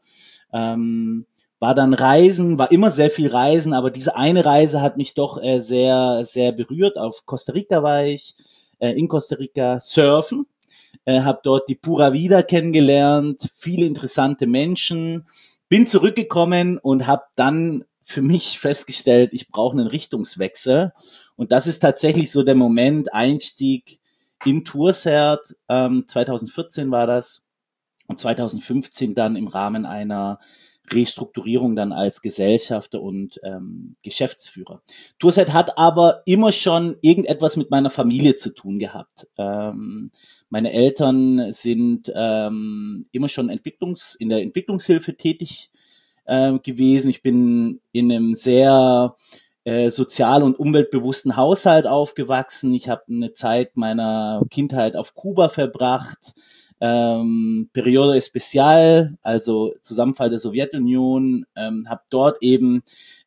[SPEAKER 4] War dann Reisen, war immer sehr viel Reisen, aber diese eine Reise hat mich doch sehr, sehr berührt. Auf Costa Rica war ich, in Costa Rica surfen, habe dort die Pura Vida kennengelernt, viele interessante Menschen, bin zurückgekommen und habe dann für mich festgestellt, ich brauche einen Richtungswechsel. Und das ist tatsächlich so der Moment, Einstieg in Toursert, 2014 war das und 2015 dann im Rahmen einer Restrukturierung dann als Gesellschafter und Geschäftsführer. Toursert hat aber immer schon irgendetwas mit meiner Familie zu tun gehabt. Meine Eltern sind immer schon in der Entwicklungshilfe tätig gewesen. Ich bin in einem sehr sozial- und umweltbewussten Haushalt aufgewachsen. Ich habe eine Zeit meiner Kindheit auf Kuba verbracht. Periodo Especial, also Zusammenfall der Sowjetunion, habe dort eben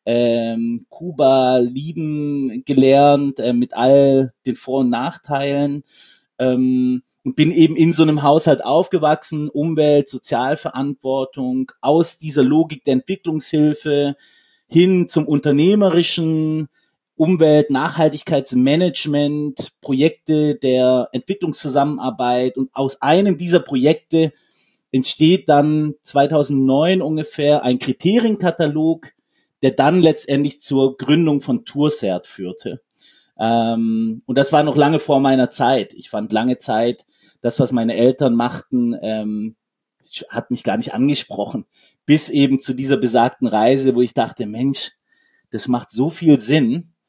[SPEAKER 4] Kuba lieben gelernt, mit all den Vor- und Nachteilen und bin eben in so einem Haushalt aufgewachsen, Umwelt, Sozialverantwortung, aus dieser Logik der Entwicklungshilfe hin zum unternehmerischen Umwelt-, Nachhaltigkeitsmanagement, Projekte der Entwicklungszusammenarbeit und aus einem dieser Projekte entsteht dann 2009 ungefähr ein Kriterienkatalog, der dann letztendlich zur Gründung von Toursert führte. Und das war noch lange vor meiner Zeit. Ich fand lange Zeit, das, was meine Eltern machten, hat mich gar nicht angesprochen. Bis eben zu dieser besagten Reise, wo ich dachte, Mensch, das macht so viel Sinn.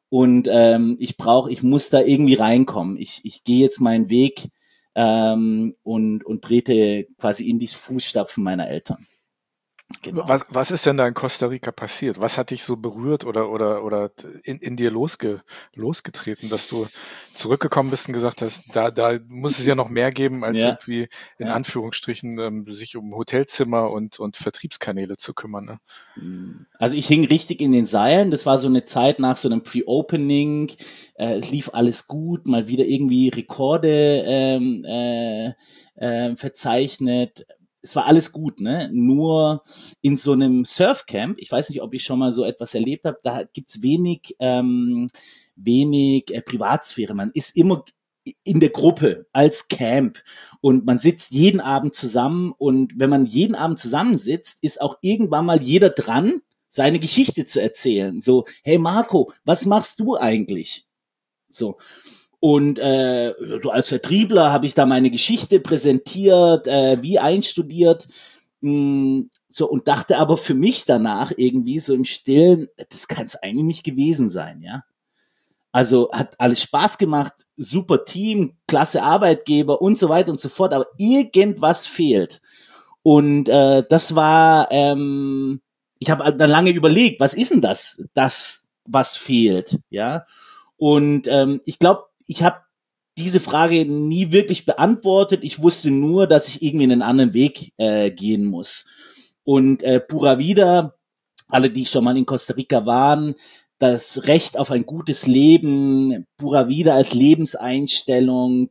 [SPEAKER 4] Und ich muss da irgendwie reinkommen. Ich gehe jetzt meinen Weg und trete quasi in die Fußstapfen meiner Eltern.
[SPEAKER 2] Genau. Was ist denn da in Costa Rica passiert? Was hat dich so berührt oder in dir losgetreten, dass du zurückgekommen bist und gesagt hast, da muss es ja noch mehr geben, als irgendwie in Anführungsstrichen sich um Hotelzimmer und Vertriebskanäle zu kümmern. Ne?
[SPEAKER 4] Also ich hing richtig in den Seilen. Das war so eine Zeit nach so einem Pre-Opening. Es lief alles gut, mal wieder irgendwie Rekorde verzeichnet. Es war alles gut, ne? Nur in so einem Surfcamp, ich weiß nicht, ob ich schon mal so etwas erlebt habe, da gibt's wenig Privatsphäre. Man ist immer in der Gruppe als Camp und man sitzt jeden Abend zusammen und wenn man jeden Abend zusammensitzt, ist auch irgendwann mal jeder dran, seine Geschichte zu erzählen. So, hey Marco, was machst du eigentlich? So. Und so als Vertriebler habe ich da meine Geschichte präsentiert, wie einstudiert, so und dachte aber für mich danach irgendwie so im Stillen, das kann es eigentlich nicht gewesen sein, ja. Also hat alles Spaß gemacht, super Team, klasse Arbeitgeber und so weiter und so fort, aber irgendwas fehlt. Und das war, ich habe dann lange überlegt, was ist denn das was fehlt, ja. Und ich glaube, ich habe diese Frage nie wirklich beantwortet. Ich wusste nur, dass ich irgendwie einen anderen Weg gehen muss. Und Pura Vida, alle, die schon mal in Costa Rica waren, das Recht auf ein gutes Leben, Pura Vida als Lebenseinstellung,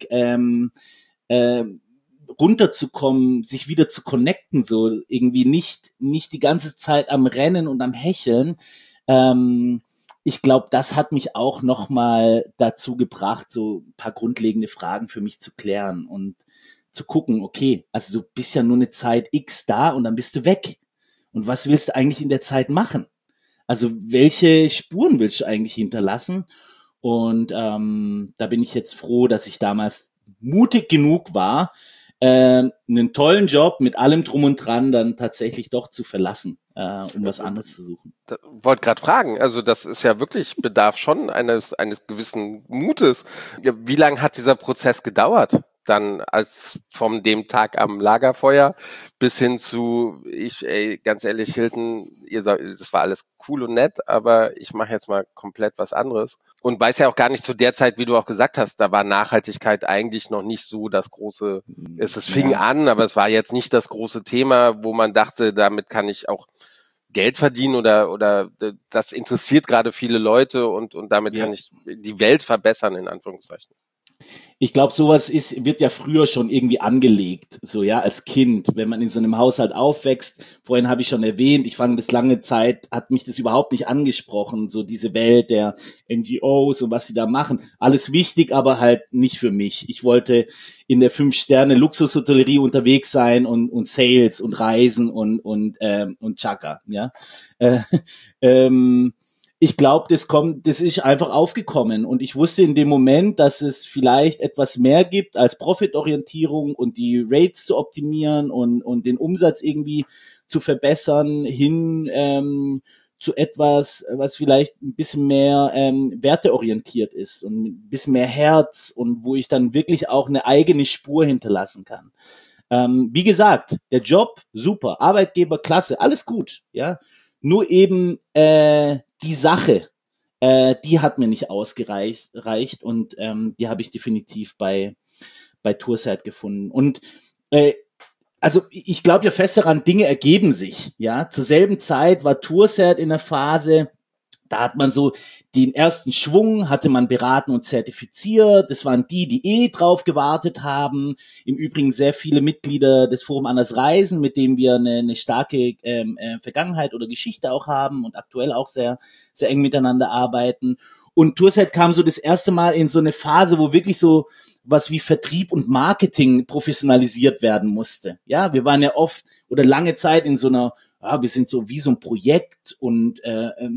[SPEAKER 4] runterzukommen, sich wieder zu connecten, so irgendwie nicht die ganze Zeit am Rennen und am Hecheln. Ich glaube, das hat mich auch nochmal dazu gebracht, so ein paar grundlegende Fragen für mich zu klären und zu gucken, okay, also du bist ja nur eine Zeit X da und dann bist du weg. Und was willst du eigentlich in der Zeit machen? Also welche Spuren willst du eigentlich hinterlassen? Und da bin ich jetzt froh, dass ich damals mutig genug war, einen tollen Job mit allem drum und dran dann tatsächlich doch zu verlassen, um was anderes zu suchen.
[SPEAKER 1] Wollte gerade fragen, also das ist ja wirklich, bedarf schon eines gewissen Mutes. Wie lange hat dieser Prozess gedauert? Dann als von dem Tag am Lagerfeuer bis hin zu, ganz ehrlich, Hilton, das war alles cool und nett, aber ich mache jetzt mal komplett was anderes. Und weiß ja auch gar nicht zu der Zeit, wie du auch gesagt hast, da war Nachhaltigkeit eigentlich noch nicht so das große, es fing an, aber es war jetzt nicht das große Thema, wo man dachte, damit kann ich auch Geld verdienen oder das interessiert gerade viele Leute und damit kann ich die Welt verbessern, in Anführungszeichen.
[SPEAKER 4] Ich glaube, sowas wird ja früher schon irgendwie angelegt, so ja, als Kind, wenn man in so einem Haushalt aufwächst. Vorhin habe ich schon erwähnt, ich fand das lange Zeit, hat mich das überhaupt nicht angesprochen, so diese Welt der NGOs und was sie da machen. Alles wichtig, aber halt nicht für mich. Ich wollte in der 5-Sterne-Luxushotellerie unterwegs sein und Sales und Reisen und Chaka, ja. Ich glaube, das ist einfach aufgekommen und ich wusste in dem Moment, dass es vielleicht etwas mehr gibt als Profitorientierung und die Rates zu optimieren und den Umsatz irgendwie zu verbessern hin zu etwas, was vielleicht ein bisschen mehr werteorientiert ist und ein bisschen mehr Herz und wo ich dann wirklich auch eine eigene Spur hinterlassen kann. Wie gesagt, der Job, super, Arbeitgeber, klasse, alles gut, ja. Nur eben die Sache, die hat mir nicht ausgereicht und die habe ich definitiv bei Tourside gefunden. Und also ich glaube ja fest daran, Dinge ergeben sich. Ja, zur selben Zeit war Tourside in der Phase, da hat man so den ersten Schwung, hatte man beraten und zertifiziert. Das waren die drauf gewartet haben. Im Übrigen sehr viele Mitglieder des Forum Anders Reisen, mit dem wir eine starke Vergangenheit oder Geschichte auch haben und aktuell auch sehr, sehr eng miteinander arbeiten. Und Tourside kam so das erste Mal in so eine Phase, wo wirklich so was wie Vertrieb und Marketing professionalisiert werden musste. Ja, wir waren ja oft oder lange Zeit in so einer, wir sind so wie so ein Projekt und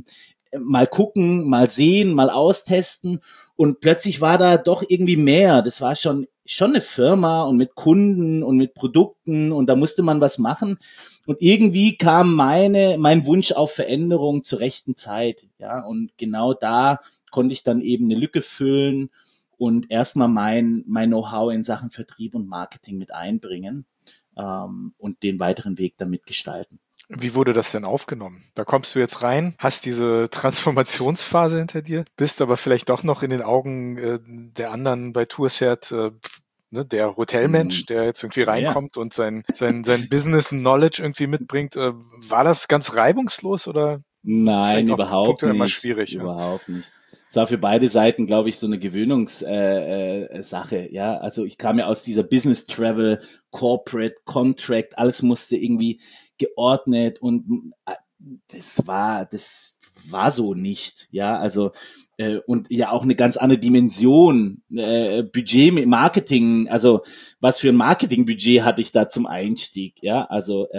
[SPEAKER 4] mal gucken, mal sehen, mal austesten und plötzlich war da doch irgendwie mehr. Das war schon eine Firma und mit Kunden und mit Produkten und da musste man was machen und irgendwie kam mein Wunsch auf Veränderung zur rechten Zeit, ja, und genau da konnte ich dann eben eine Lücke füllen und erstmal mein Know-how in Sachen Vertrieb und Marketing mit einbringen und den weiteren Weg damit gestalten.
[SPEAKER 2] Wie wurde das denn aufgenommen? Da kommst du jetzt rein, hast diese Transformationsphase hinter dir, bist aber vielleicht doch noch in den Augen der anderen bei Tourcert der Hotelmensch, der jetzt irgendwie reinkommt und sein Business Knowledge irgendwie mitbringt. War das ganz reibungslos oder?
[SPEAKER 4] Nein, überhaupt nicht.
[SPEAKER 2] Immer schwierig,
[SPEAKER 4] überhaupt nicht. Es war für beide Seiten, glaube ich, so eine Gewöhnungssache. Ja, also ich kam ja aus dieser Business Travel, Corporate, Contract, alles musste irgendwie geordnet und das war so nicht. Ja, also und ja auch eine ganz andere Dimension, Budget, Marketing. Also was für ein Marketingbudget hatte ich da zum Einstieg? Ja, also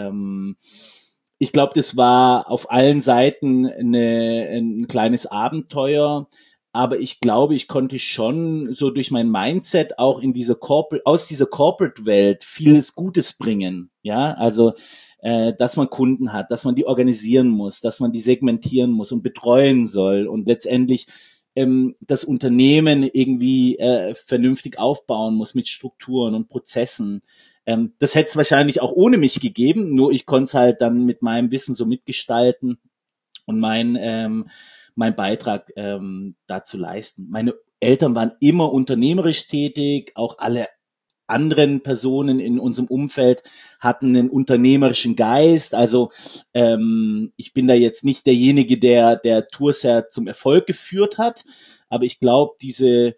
[SPEAKER 4] ich glaube, das war auf allen Seiten ein kleines Abenteuer, aber ich glaube, ich konnte schon so durch mein Mindset auch aus dieser Corporate-Welt vieles Gutes bringen. Ja, also dass man Kunden hat, dass man die organisieren muss, dass man die segmentieren muss und betreuen soll und letztendlich das Unternehmen irgendwie vernünftig aufbauen muss mit Strukturen und Prozessen. Das hätte es wahrscheinlich auch ohne mich gegeben, nur ich konnte es halt dann mit meinem Wissen so mitgestalten und mein Beitrag dazu leisten. Meine Eltern waren immer unternehmerisch tätig, auch alle anderen Personen in unserem Umfeld hatten einen unternehmerischen Geist. Also ich bin da jetzt nicht derjenige, der Tourcert zum Erfolg geführt hat, aber ich glaube, dieses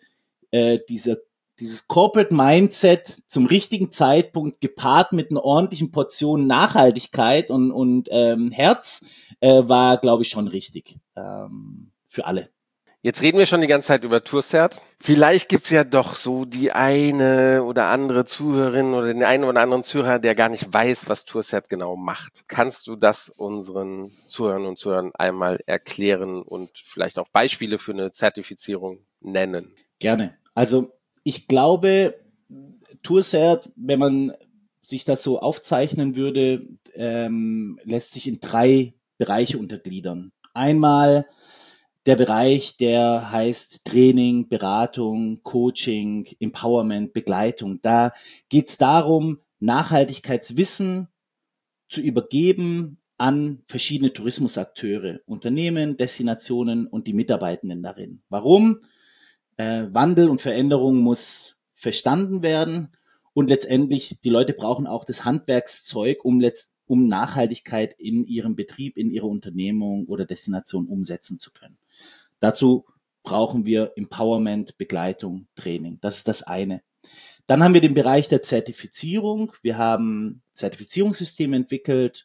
[SPEAKER 4] Corporate Mindset zum richtigen Zeitpunkt gepaart mit einer ordentlichen Portion Nachhaltigkeit und Herz war, glaube ich, schon richtig für alle.
[SPEAKER 1] Jetzt reden wir schon die ganze Zeit über Tourcert. Vielleicht gibt's ja doch so die eine oder andere Zuhörerin oder den einen oder anderen Zuhörer, der gar nicht weiß, was Tourcert genau macht. Kannst du das unseren Zuhörern und Zuhörern einmal erklären und vielleicht auch Beispiele für eine Zertifizierung nennen?
[SPEAKER 4] Gerne. Also ich glaube, Tourcert, wenn man sich das so aufzeichnen würde, lässt sich in 3 Bereiche untergliedern. Einmal der Bereich, der heißt Training, Beratung, Coaching, Empowerment, Begleitung. Da geht es darum, Nachhaltigkeitswissen zu übergeben an verschiedene Tourismusakteure, Unternehmen, Destinationen und die Mitarbeitenden darin. Warum? Wandel und Veränderung muss verstanden werden und letztendlich, die Leute brauchen auch das Handwerkszeug, um Nachhaltigkeit in ihrem Betrieb, in ihrer Unternehmung oder Destination umsetzen zu können. Dazu brauchen wir Empowerment, Begleitung, Training. Das ist das eine. Dann haben wir den Bereich der Zertifizierung. Wir haben Zertifizierungssysteme entwickelt,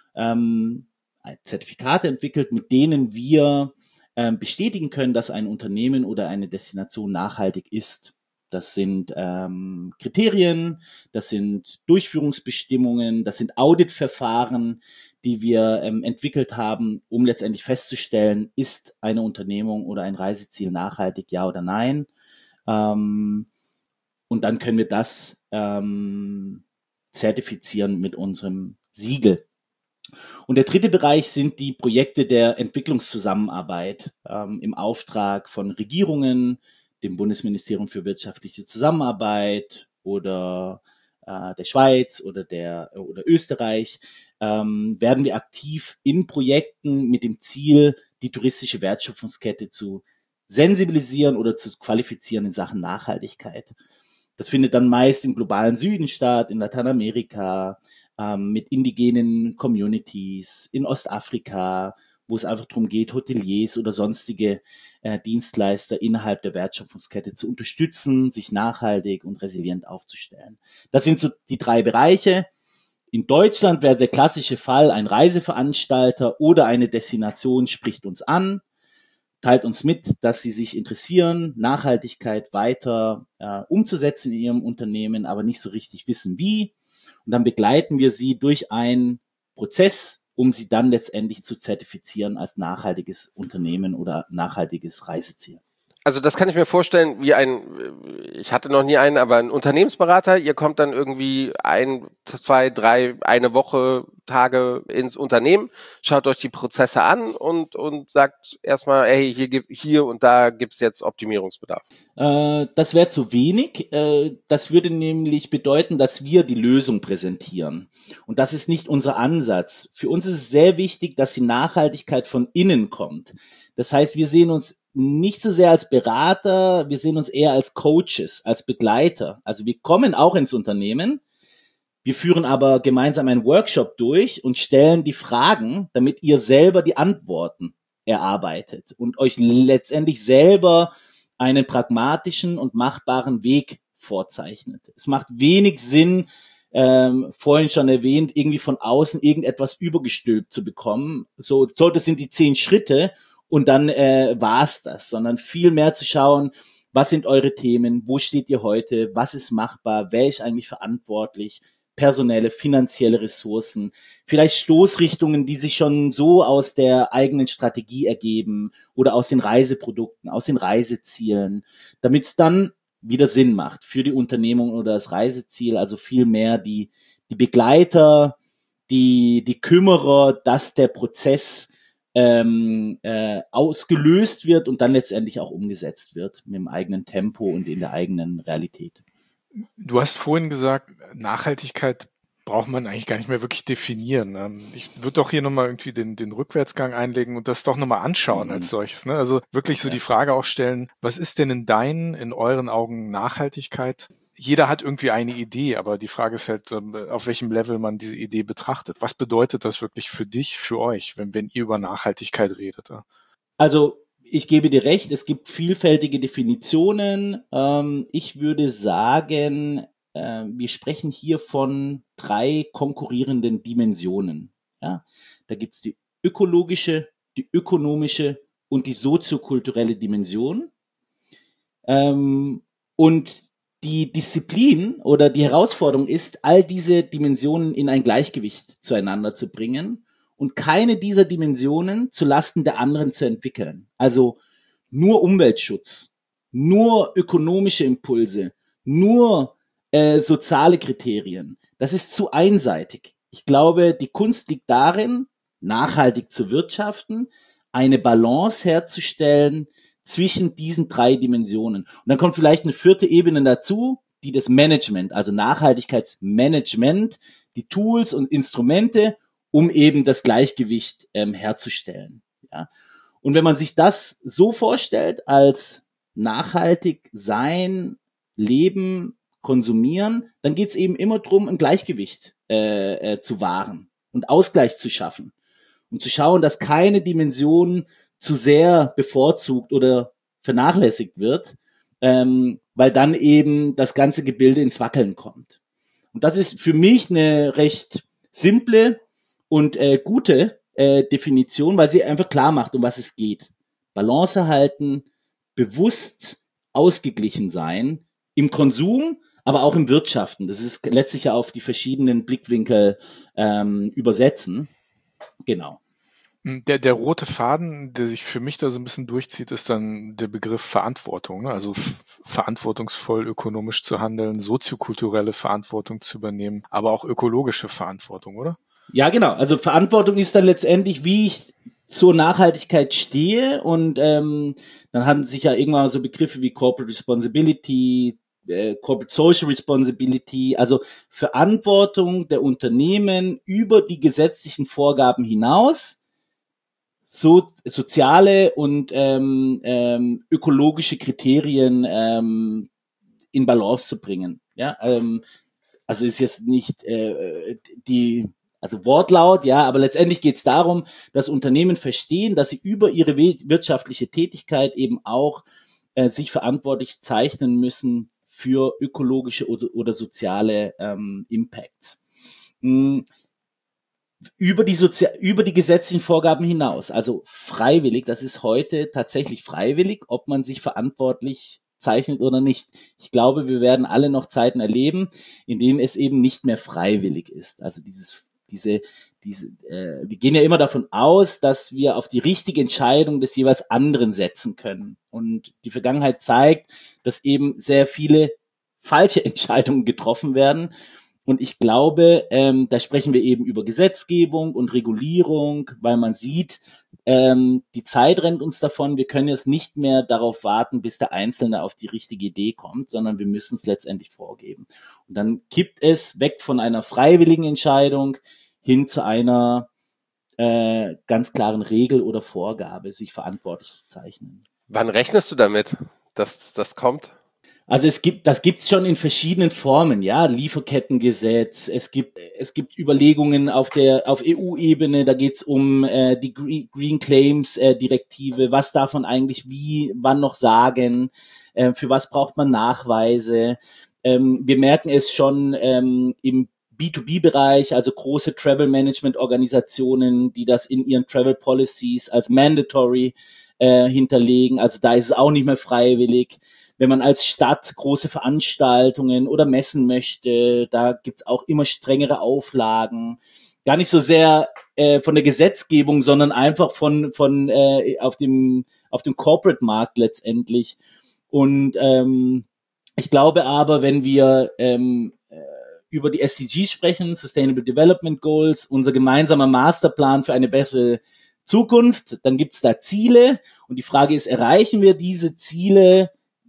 [SPEAKER 4] Zertifikate entwickelt, mit denen wir bestätigen können, dass ein Unternehmen oder eine Destination nachhaltig ist. Das sind Kriterien, das sind Durchführungsbestimmungen, das sind Auditverfahren, die wir entwickelt haben, um letztendlich festzustellen, ist eine Unternehmung oder ein Reiseziel nachhaltig, ja oder nein. Und dann können wir das zertifizieren mit unserem Siegel. Und der dritte Bereich sind die Projekte der Entwicklungszusammenarbeit im Auftrag von Regierungen, dem Bundesministerium für wirtschaftliche Zusammenarbeit oder der Schweiz oder Österreich, werden wir aktiv in Projekten mit dem Ziel, die touristische Wertschöpfungskette zu sensibilisieren oder zu qualifizieren in Sachen Nachhaltigkeit. Das findet dann meist im globalen Süden statt, in Lateinamerika, mit indigenen Communities, in Ostafrika, wo es einfach darum geht, Hoteliers oder sonstige Dienstleister innerhalb der Wertschöpfungskette zu unterstützen, sich nachhaltig und resilient aufzustellen. Das sind so die 3 Bereiche. In Deutschland wäre der klassische Fall, ein Reiseveranstalter oder eine Destination spricht uns an, teilt uns mit, dass sie sich interessieren, Nachhaltigkeit weiter umzusetzen in ihrem Unternehmen, aber nicht so richtig wissen wie. Und dann begleiten wir sie durch einen Prozess um sie dann letztendlich zu zertifizieren als nachhaltiges Unternehmen oder nachhaltiges Reiseziel.
[SPEAKER 1] Also das kann ich mir vorstellen, ich hatte noch nie einen, aber ein Unternehmensberater, ihr kommt dann irgendwie 1, 2, 3, eine Woche, Tage ins Unternehmen, schaut euch die Prozesse an und sagt erstmal, hey, hier und da gibt's jetzt Optimierungsbedarf.
[SPEAKER 4] Das wäre zu wenig. Das würde nämlich bedeuten, dass wir die Lösung präsentieren. Und das ist nicht unser Ansatz. Für uns ist es sehr wichtig, dass die Nachhaltigkeit von innen kommt. Das heißt, wir sehen uns nicht so sehr als Berater, wir sehen uns eher als Coaches, als Begleiter. Also wir kommen auch ins Unternehmen, wir führen aber gemeinsam einen Workshop durch und stellen die Fragen, damit ihr selber die Antworten erarbeitet und euch letztendlich selber einen pragmatischen und machbaren Weg vorzeichnet. Es macht wenig Sinn, vorhin schon erwähnt, irgendwie von außen irgendetwas übergestülpt zu bekommen. So sind die 10 Schritte und dann war's das, sondern viel mehr zu schauen, was sind eure Themen, wo steht ihr heute, was ist machbar, wer ist eigentlich verantwortlich, personelle, finanzielle Ressourcen, vielleicht Stoßrichtungen, die sich schon so aus der eigenen Strategie ergeben oder aus den Reiseprodukten, aus den Reisezielen, damit es dann wieder Sinn macht für die Unternehmung oder das Reiseziel, also viel mehr die Begleiter, die Kümmerer, dass der Prozess ausgelöst wird und dann letztendlich auch umgesetzt wird mit dem eigenen Tempo und in der eigenen Realität.
[SPEAKER 2] Du hast vorhin gesagt, Nachhaltigkeit braucht man eigentlich gar nicht mehr wirklich definieren. Ich würde doch hier nochmal irgendwie den Rückwärtsgang einlegen und das doch nochmal anschauen als solches. Ne? Also wirklich so die Frage auch stellen, was ist denn in euren Augen Nachhaltigkeit? Jeder hat irgendwie eine Idee, aber die Frage ist halt, auf welchem Level man diese Idee betrachtet. Was bedeutet das wirklich für dich, für euch, wenn ihr über Nachhaltigkeit redet?
[SPEAKER 4] Also ich gebe dir recht, es gibt vielfältige Definitionen. Ich würde sagen, wir sprechen hier von 3 konkurrierenden Dimensionen. Ja? Da gibt es die ökologische, die ökonomische und die soziokulturelle Dimension. Und die Disziplin oder die Herausforderung ist, all diese Dimensionen in ein Gleichgewicht zueinander zu bringen und keine dieser Dimensionen zu Lasten der anderen zu entwickeln. Also nur Umweltschutz, nur ökonomische Impulse, nur soziale Kriterien. Das ist zu einseitig. Ich glaube, die Kunst liegt darin, nachhaltig zu wirtschaften, eine Balance herzustellen zwischen diesen 3 Dimensionen. Und dann kommt vielleicht eine 4. Ebene dazu, die das Management, also Nachhaltigkeitsmanagement, die Tools und Instrumente, um eben das Gleichgewicht herzustellen. Ja. Und wenn man sich das so vorstellt, als nachhaltig sein, leben, konsumieren, dann geht es eben immer darum, ein Gleichgewicht zu wahren und Ausgleich zu schaffen und zu schauen, dass keine Dimension zu sehr bevorzugt oder vernachlässigt wird, weil dann eben das ganze Gebilde ins Wackeln kommt. Und das ist für mich eine recht simple und gute Definition, weil sie einfach klar macht, um was es geht. Balance halten, bewusst ausgeglichen sein im Konsum, aber auch im Wirtschaften. Das ist letztlich ja auf die verschiedenen Blickwinkel übersetzen. Genau.
[SPEAKER 2] Der rote Faden, der sich für mich da so ein bisschen durchzieht, ist dann der Begriff Verantwortung. Ne? Also verantwortungsvoll ökonomisch zu handeln, soziokulturelle Verantwortung zu übernehmen, aber auch ökologische Verantwortung, oder?
[SPEAKER 4] Ja, genau. Also Verantwortung ist dann letztendlich, wie ich zur Nachhaltigkeit stehe. Und dann hatten sich ja irgendwann so Begriffe wie Corporate Responsibility, Corporate Social Responsibility, also Verantwortung der Unternehmen über die gesetzlichen Vorgaben hinaus, soziale und ökologische Kriterien in Balance zu bringen. Ja, also ist jetzt nicht also Wortlaut, ja, aber letztendlich geht es darum, dass Unternehmen verstehen, dass sie über ihre wirtschaftliche Tätigkeit eben auch sich verantwortlich zeichnen müssen für ökologische oder soziale Impacts. Über die gesetzlichen Vorgaben hinaus, also freiwillig, das ist heute tatsächlich freiwillig, ob man sich verantwortlich zeichnet oder nicht. Ich glaube, wir werden alle noch Zeiten erleben, in denen es eben nicht mehr freiwillig ist. Also diese wir gehen ja immer davon aus, dass wir auf die richtige Entscheidung des jeweils anderen setzen können. Und die Vergangenheit zeigt, dass eben sehr viele falsche Entscheidungen getroffen werden. Und ich glaube, da sprechen wir eben über Gesetzgebung und Regulierung, weil man sieht, die Zeit rennt uns davon. Wir können jetzt nicht mehr darauf warten, bis der Einzelne auf die richtige Idee kommt, sondern wir müssen es letztendlich vorgeben. Und dann kippt es weg von einer freiwilligen Entscheidung hin zu einer ganz klaren Regel oder Vorgabe, sich verantwortlich zu zeichnen.
[SPEAKER 1] Wann rechnest du damit, dass das kommt?
[SPEAKER 4] Also das gibt's schon in verschiedenen Formen, ja, Lieferkettengesetz, es gibt Überlegungen auf EU-Ebene, da geht's um die Green Claims Direktive, was darf man eigentlich wie, wann noch sagen, für was braucht man Nachweise. Wir merken es schon im B2B-Bereich, also große Travel-Management-Organisationen, die das in ihren Travel Policies als mandatory hinterlegen, also da ist es auch nicht mehr freiwillig. Wenn man als Stadt große Veranstaltungen oder Messen möchte, da gibt's auch immer strengere Auflagen. Gar nicht so sehr von der Gesetzgebung, sondern einfach von auf dem Corporate-Markt letztendlich. Und ich glaube aber, wenn wir über die SDGs sprechen, Sustainable Development Goals, unser gemeinsamer Masterplan für eine bessere Zukunft, dann gibt's da Ziele. Und die Frage ist, erreichen wir diese Ziele?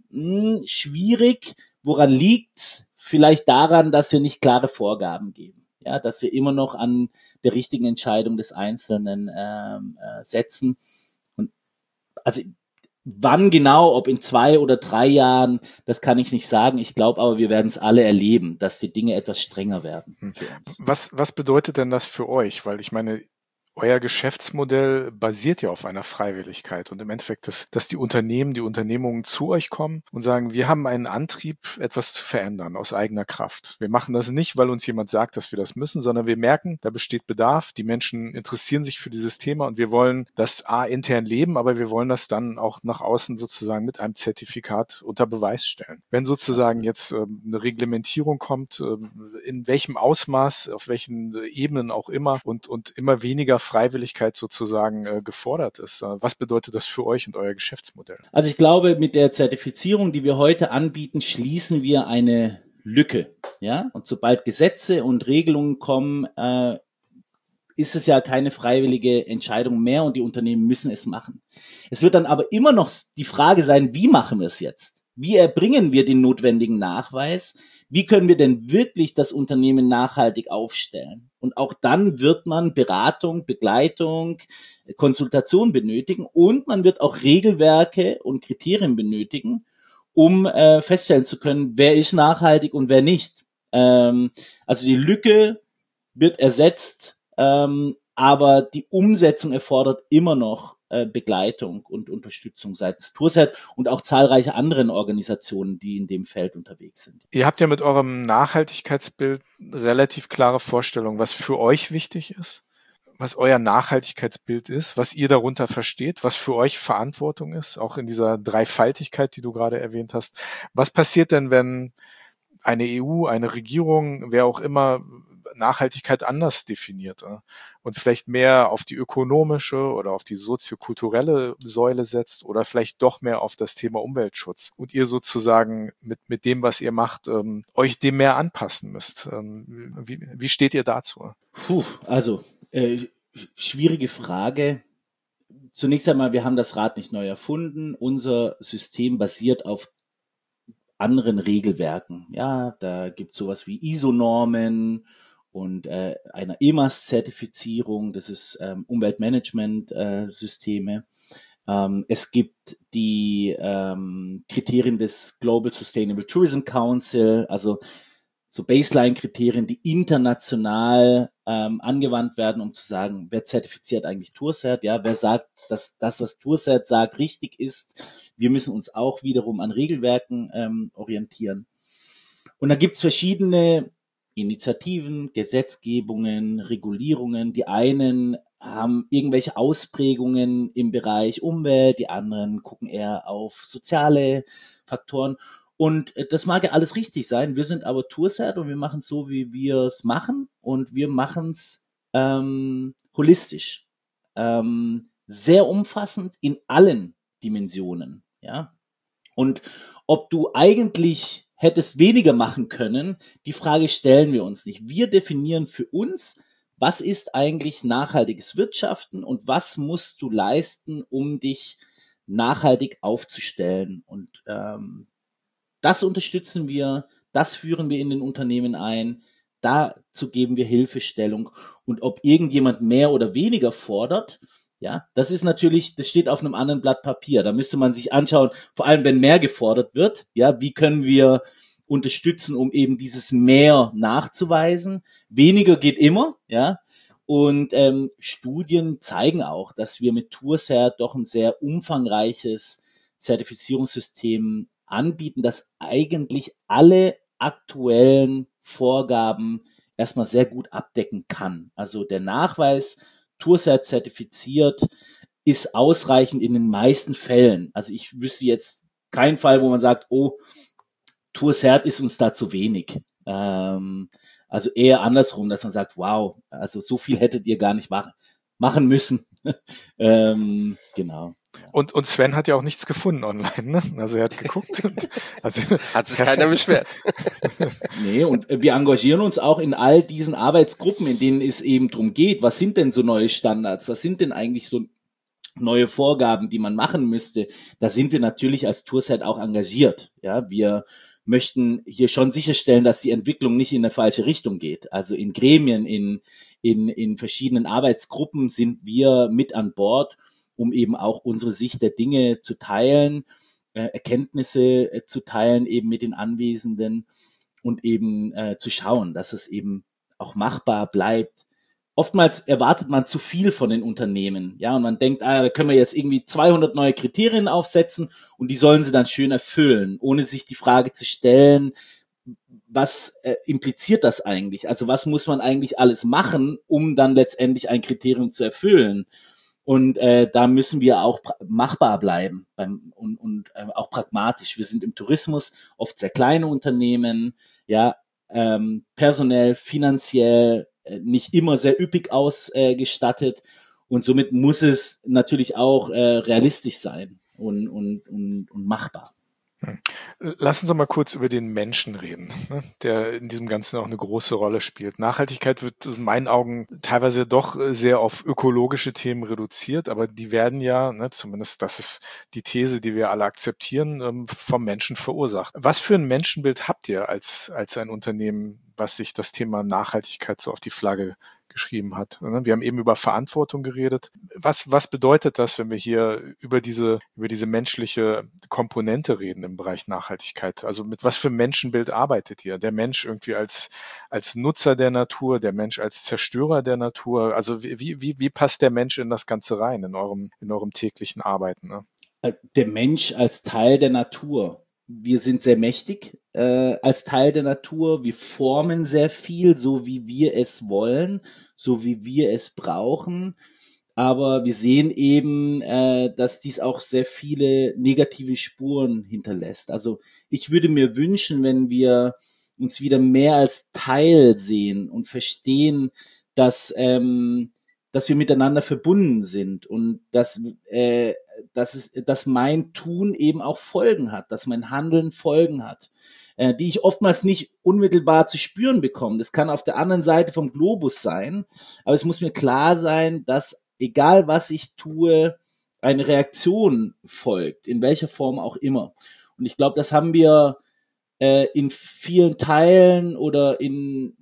[SPEAKER 4] Schwierig. Woran liegt's? Vielleicht daran, dass wir nicht klare Vorgaben geben. Ja, dass wir immer noch an der richtigen Entscheidung des Einzelnen setzen. Und also wann genau, ob in 2 oder 3 Jahren, das kann ich nicht sagen. Ich glaube aber, wir werden es alle erleben, dass die Dinge etwas strenger werden für uns.
[SPEAKER 2] Was bedeutet denn das für euch? Weil ich meine, euer Geschäftsmodell basiert ja auf einer Freiwilligkeit und im Endeffekt, dass die Unternehmungen zu euch kommen und sagen, wir haben einen Antrieb, etwas zu verändern aus eigener Kraft. Wir machen das nicht, weil uns jemand sagt, dass wir das müssen, sondern wir merken, da besteht Bedarf, die Menschen interessieren sich für dieses Thema und wir wollen das intern leben, aber wir wollen das dann auch nach außen sozusagen mit einem Zertifikat unter Beweis stellen. Wenn sozusagen jetzt eine Reglementierung kommt, in welchem Ausmaß, auf welchen Ebenen auch immer und immer weniger Freiwilligkeit sozusagen gefordert ist. Was bedeutet das für euch und euer Geschäftsmodell?
[SPEAKER 4] Also ich glaube, mit der Zertifizierung, die wir heute anbieten, schließen wir eine Lücke. Ja? Und sobald Gesetze und Regelungen kommen, ist es ja keine freiwillige Entscheidung mehr und die Unternehmen müssen es machen. Es wird dann aber immer noch die Frage sein, wie machen wir es jetzt? Wie erbringen wir den notwendigen Nachweis? Wie können wir denn wirklich das Unternehmen nachhaltig aufstellen? Und auch dann wird man Beratung, Begleitung, Konsultation benötigen und man wird auch Regelwerke und Kriterien benötigen, um feststellen zu können, wer ist nachhaltig und wer nicht. Also die Lücke wird ersetzt, aber die Umsetzung erfordert immer noch Begleitung und Unterstützung seitens Tourset und auch zahlreiche anderen Organisationen, die in dem Feld unterwegs sind.
[SPEAKER 2] Ihr habt ja mit eurem Nachhaltigkeitsbild relativ klare Vorstellungen, was für euch wichtig ist, was euer Nachhaltigkeitsbild ist, was ihr darunter versteht, was für euch Verantwortung ist, auch in dieser Dreifaltigkeit, die du gerade erwähnt hast. Was passiert denn, wenn eine EU, eine Regierung, wer auch immer, Nachhaltigkeit anders definiert und vielleicht mehr auf die ökonomische oder auf die soziokulturelle Säule setzt oder vielleicht doch mehr auf das Thema Umweltschutz und ihr sozusagen mit dem, was ihr macht, euch dem mehr anpassen müsst? Wie steht ihr dazu?
[SPEAKER 4] Schwierige Frage. Zunächst einmal, wir haben das Rad nicht neu erfunden. Unser System basiert auf anderen Regelwerken. Ja, da gibt es sowas wie ISO-Normen und einer EMAS-Zertifizierung, das ist Umweltmanagement-Systeme. Es gibt die Kriterien des Global Sustainable Tourism Council, also so Baseline-Kriterien, die international angewandt werden, um zu sagen, wer zertifiziert eigentlich Tourset, ja, wer sagt, dass das, was Tourset sagt, richtig ist. Wir müssen uns auch wiederum an Regelwerken orientieren. Und da gibt's verschiedene Initiativen, Gesetzgebungen, Regulierungen. Die einen haben irgendwelche Ausprägungen im Bereich Umwelt, die anderen gucken eher auf soziale Faktoren. Und das mag ja alles richtig sein. Wir sind aber Tourset und wir machen es so, wie wir es machen. Und wir machen es holistisch, sehr umfassend in allen Dimensionen, ja. Und ob du eigentlich hättest weniger machen können, die Frage stellen wir uns nicht. Wir definieren für uns, was ist eigentlich nachhaltiges Wirtschaften und was musst du leisten, um dich nachhaltig aufzustellen. Und das unterstützen wir, das führen wir in den Unternehmen ein, dazu geben wir Hilfestellung. Und ob irgendjemand mehr oder weniger fordert, ja, das ist natürlich, das steht auf einem anderen Blatt Papier. Da müsste man sich anschauen, vor allem wenn mehr gefordert wird, ja, wie können wir unterstützen, um eben dieses Mehr nachzuweisen. Weniger geht immer, ja. Und Studien zeigen auch, dass wir mit TourCert doch ein sehr umfangreiches Zertifizierungssystem anbieten, das eigentlich alle aktuellen Vorgaben erstmal sehr gut abdecken kann. Also der Nachweis, TourCert zertifiziert, ist ausreichend in den meisten Fällen. Also ich wüsste jetzt keinen Fall, wo man sagt, oh, TourCert ist uns da zu wenig. Also eher andersrum, dass man sagt, wow, also so viel hättet ihr gar nicht machen müssen. Genau.
[SPEAKER 2] Und Sven hat ja auch nichts gefunden online, ne? Also er hat geguckt. Also
[SPEAKER 1] hat sich keiner beschwert.
[SPEAKER 4] Nee, und wir engagieren uns auch in all diesen Arbeitsgruppen, in denen es eben drum geht, was sind denn so neue Standards, was sind denn eigentlich so neue Vorgaben, die man machen müsste. Da sind wir natürlich als TourCert auch engagiert. Ja, wir möchten hier schon sicherstellen, dass die Entwicklung nicht in eine falsche Richtung geht. Also in Gremien, in verschiedenen Arbeitsgruppen sind wir mit an Bord, um eben auch unsere Sicht der Dinge zu teilen, Erkenntnisse zu teilen eben mit den Anwesenden und eben zu schauen, dass es eben auch machbar bleibt. Oftmals erwartet man zu viel von den Unternehmen, ja, und man denkt, da können wir jetzt irgendwie 200 neue Kriterien aufsetzen und die sollen sie dann schön erfüllen, ohne sich die Frage zu stellen, was impliziert das eigentlich? Also was muss man eigentlich alles machen, um dann letztendlich ein Kriterium zu erfüllen? Und da müssen wir auch machbar bleiben und auch pragmatisch. Wir sind im Tourismus oft sehr kleine Unternehmen, ja, personell, finanziell nicht immer sehr üppig ausgestattet und somit muss es natürlich auch realistisch sein und machbar.
[SPEAKER 2] Lass uns doch mal kurz über den Menschen reden, ne, der in diesem Ganzen auch eine große Rolle spielt. Nachhaltigkeit wird in meinen Augen teilweise doch sehr auf ökologische Themen reduziert, aber die werden ja, ne, zumindest das ist die These, die wir alle akzeptieren, vom Menschen verursacht. Was für ein Menschenbild habt ihr als ein Unternehmen, was sich das Thema Nachhaltigkeit so auf die Flagge geschrieben hat? Wir haben eben über Verantwortung geredet. Was bedeutet das, wenn wir hier über diese menschliche Komponente reden im Bereich Nachhaltigkeit? Also mit was für einem Menschenbild arbeitet ihr? Der Mensch irgendwie als Nutzer der Natur, der Mensch als Zerstörer der Natur? Also wie passt der Mensch in das Ganze rein, in eurem täglichen Arbeiten? Ne?
[SPEAKER 4] Der Mensch als Teil der Natur. Wir sind sehr mächtig als Teil der Natur. Wir formen sehr viel, so wie wir es wollen, so wie wir es brauchen. Aber wir sehen eben, dass dies auch sehr viele negative Spuren hinterlässt. Also ich würde mir wünschen, wenn wir uns wieder mehr als Teil sehen und verstehen, dass wir miteinander verbunden sind und dass mein Tun eben auch Folgen hat, dass mein Handeln Folgen hat, die ich oftmals nicht unmittelbar zu spüren bekomme. Das kann auf der anderen Seite vom Globus sein, aber es muss mir klar sein, dass egal was ich tue, eine Reaktion folgt, in welcher Form auch immer. Und ich glaube, das haben wir in vielen Teilen oder in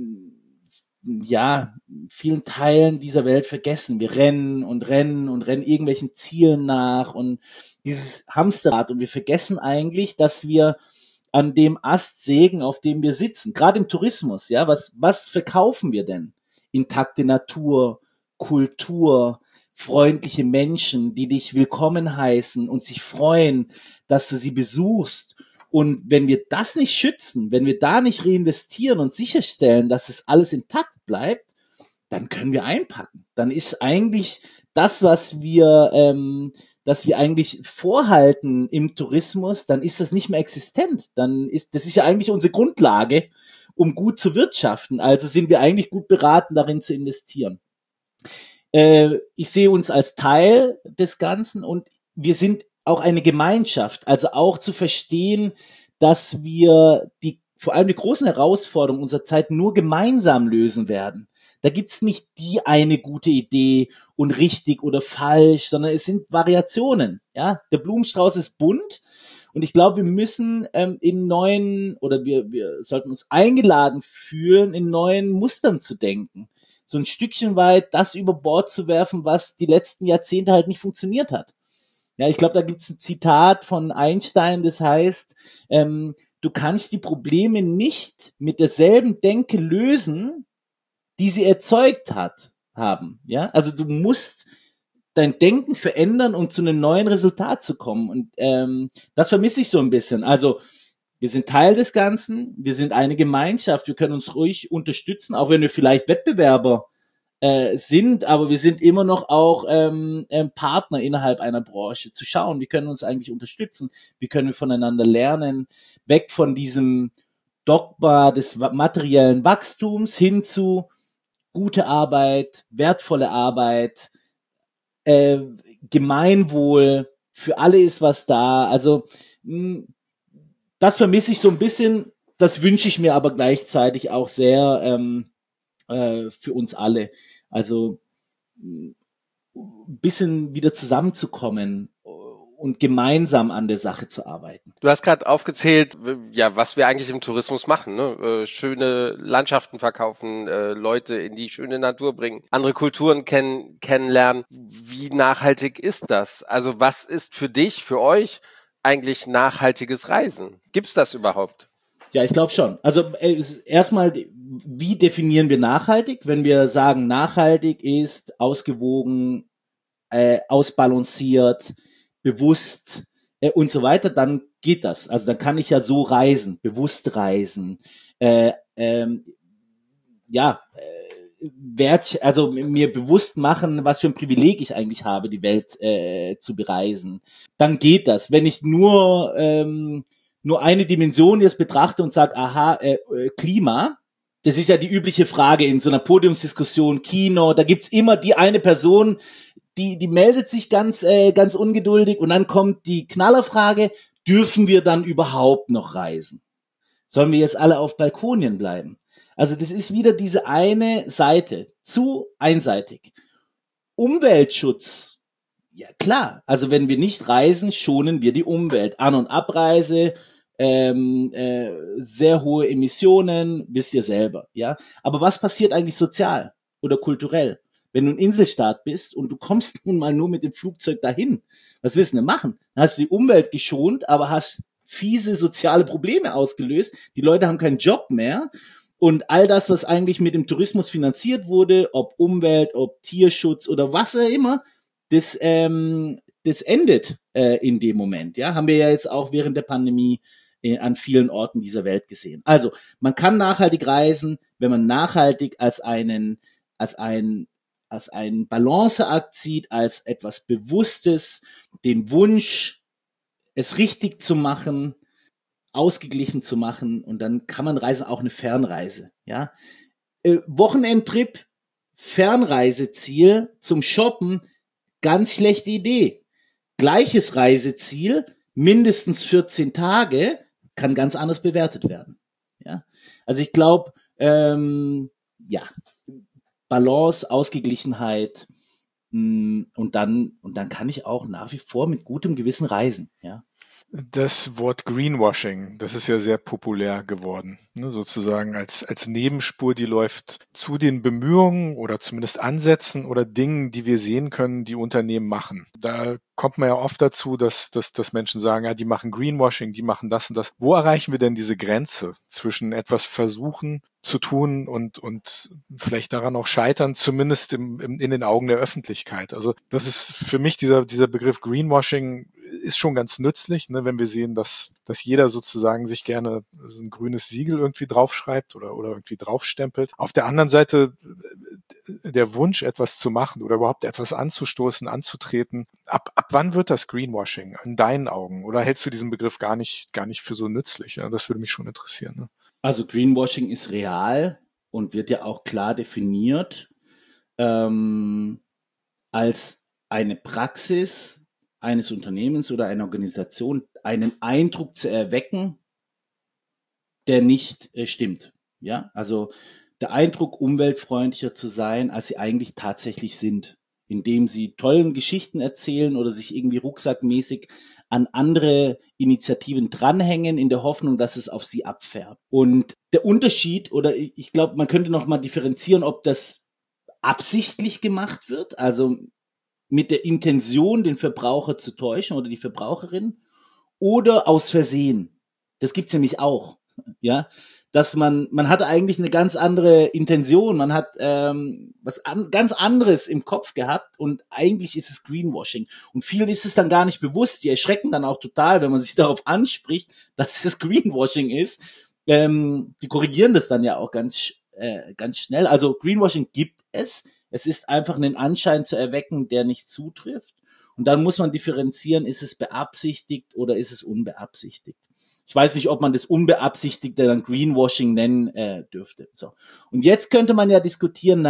[SPEAKER 4] vielen Teilen dieser Welt vergessen. Wir rennen irgendwelchen Zielen nach und dieses Hamsterrad und wir vergessen eigentlich, dass wir an dem Ast sägen, auf dem wir sitzen. Gerade im Tourismus, ja, was verkaufen wir denn? Intakte Natur, Kultur, freundliche Menschen, die dich willkommen heißen und sich freuen, dass du sie besuchst. Und wenn wir das nicht schützen, wenn wir da nicht reinvestieren und sicherstellen, dass es alles intakt bleibt, dann können wir einpacken. Dann ist eigentlich das, was wir eigentlich vorhalten im Tourismus, dann ist das nicht mehr existent. Das ist ja eigentlich unsere Grundlage. um gut zu wirtschaften. Also sind wir eigentlich gut beraten, darin zu investieren. Ich sehe uns als Teil des Ganzen und wir sind auch eine Gemeinschaft, also auch zu verstehen, dass wir vor allem die großen Herausforderungen unserer Zeit nur gemeinsam lösen werden. Da gibt's nicht die eine gute Idee und richtig oder falsch, sondern es sind Variationen. Ja, der Blumenstrauß ist bunt und ich glaube, wir müssen wir sollten uns eingeladen fühlen, in neuen Mustern zu denken. So ein Stückchen weit das über Bord zu werfen, was die letzten Jahrzehnte halt nicht funktioniert hat. Ja, ich glaube, da gibt's ein Zitat von Einstein, das heißt, du kannst die Probleme nicht mit derselben Denke lösen, die sie erzeugt haben. Ja, also du musst dein Denken verändern, um zu einem neuen Resultat zu kommen. Und das vermisse ich so ein bisschen. Also wir sind Teil des Ganzen, wir sind eine Gemeinschaft, wir können uns ruhig unterstützen, auch wenn wir vielleicht Wettbewerber sind, aber wir sind immer noch auch Partner innerhalb einer Branche, zu schauen, wie können wir uns eigentlich unterstützen, wie können wir voneinander lernen, weg von diesem Dogma des materiellen Wachstums hin zu gute Arbeit, wertvolle Arbeit, Gemeinwohl, für alle ist was da, also das vermisse ich so ein bisschen, das wünsche ich mir aber gleichzeitig auch sehr für uns alle. Also ein bisschen wieder zusammenzukommen und gemeinsam an der Sache zu arbeiten.
[SPEAKER 1] Du hast gerade aufgezählt, ja, was wir eigentlich im Tourismus machen, ne? Schöne Landschaften verkaufen, Leute in die schöne Natur bringen, andere Kulturen kennenlernen. Wie nachhaltig ist das? Also was ist für dich, für euch eigentlich nachhaltiges Reisen? Gibt's das überhaupt?
[SPEAKER 4] Ja, ich glaube schon. Also erstmal, wie definieren wir nachhaltig? Wenn wir sagen, nachhaltig ist ausgewogen, ausbalanciert, bewusst und so weiter, dann geht das. Also dann kann ich ja so reisen, bewusst reisen. Also mir bewusst machen, was für ein Privileg ich eigentlich habe, die Welt zu bereisen. Dann geht das. Wenn ich nur eine Dimension jetzt betrachte und sage, aha, Klima, das ist ja die übliche Frage in so einer Podiumsdiskussion, Kino, da gibt's immer die eine Person, die meldet sich ganz ungeduldig und dann kommt die Knallerfrage, dürfen wir dann überhaupt noch reisen? Sollen wir jetzt alle auf Balkonien bleiben? Also das ist wieder diese eine Seite, zu einseitig. Umweltschutz, ja klar, also wenn wir nicht reisen, schonen wir die Umwelt. An- und Abreise, sehr hohe Emissionen, wisst ihr selber, ja. Aber was passiert eigentlich sozial oder kulturell? Wenn du ein Inselstaat bist und du kommst nun mal nur mit dem Flugzeug dahin, was willst du denn machen? Dann hast du die Umwelt geschont, aber hast fiese soziale Probleme ausgelöst. Die Leute haben keinen Job mehr. Und all das, was eigentlich mit dem Tourismus finanziert wurde, ob Umwelt, ob Tierschutz oder was auch immer, das endet in dem Moment. Ja, haben wir ja jetzt auch während der Pandemie an vielen Orten dieser Welt gesehen. Also man kann nachhaltig reisen, wenn man nachhaltig als einen Balanceakt sieht, als etwas Bewusstes, den Wunsch, es richtig zu machen, ausgeglichen zu machen, und dann kann man reisen, auch eine Fernreise. Ja, Wochenendtrip, Fernreiseziel zum Shoppen, ganz schlechte Idee. Gleiches Reiseziel, mindestens 14 Tage, kann ganz anders bewertet werden. Ja, also ich glaube, Balance, Ausgeglichenheit, und dann kann ich auch nach wie vor mit gutem Gewissen reisen. Ja.
[SPEAKER 2] Das Wort Greenwashing, das ist ja sehr populär geworden, ne, sozusagen als Nebenspur, die läuft zu den Bemühungen oder zumindest Ansätzen oder Dingen, die wir sehen können, die Unternehmen machen. Da kommt man ja oft dazu, dass Menschen sagen, ja, die machen Greenwashing, die machen das und das. Wo erreichen wir denn diese Grenze zwischen etwas versuchen zu tun und vielleicht daran auch scheitern, zumindest in den Augen der Öffentlichkeit? Also das ist für mich dieser Begriff Greenwashing ist schon ganz nützlich, ne, wenn wir sehen, dass jeder sozusagen sich gerne so ein grünes Siegel irgendwie draufschreibt oder irgendwie draufstempelt. Auf der anderen Seite der Wunsch, etwas zu machen oder überhaupt etwas anzustoßen, anzutreten. Ab wann wird das Greenwashing in deinen Augen? Oder hältst du diesen Begriff gar nicht für so nützlich? Ja, das würde mich schon interessieren. Ne?
[SPEAKER 4] Also Greenwashing ist real und wird ja auch klar definiert als eine Praxis eines Unternehmens oder einer Organisation, einen Eindruck zu erwecken, der nicht stimmt. Ja, also der Eindruck, umweltfreundlicher zu sein, als sie eigentlich tatsächlich sind, indem sie tollen Geschichten erzählen oder sich irgendwie rucksackmäßig an andere Initiativen dranhängen, in der Hoffnung, dass es auf sie abfärbt. Und der Unterschied, oder ich glaube, man könnte noch mal differenzieren, ob das absichtlich gemacht wird, also mit der Intention, den Verbraucher zu täuschen oder die Verbraucherin, oder aus Versehen. Das gibt's nämlich auch, ja, dass man hat eigentlich eine ganz andere Intention, man hat ganz anderes im Kopf gehabt und eigentlich ist es Greenwashing. Und vielen ist es dann gar nicht bewusst, die erschrecken dann auch total, wenn man sich darauf anspricht, dass es Greenwashing ist. Die korrigieren das dann ja auch ganz schnell. Also Greenwashing gibt es. Es ist einfach einen Anschein zu erwecken, der nicht zutrifft. Und dann muss man differenzieren, ist es beabsichtigt oder ist es unbeabsichtigt. Ich weiß nicht, ob man das Unbeabsichtigte dann Greenwashing nennen dürfte. So. Und jetzt könnte man ja diskutieren,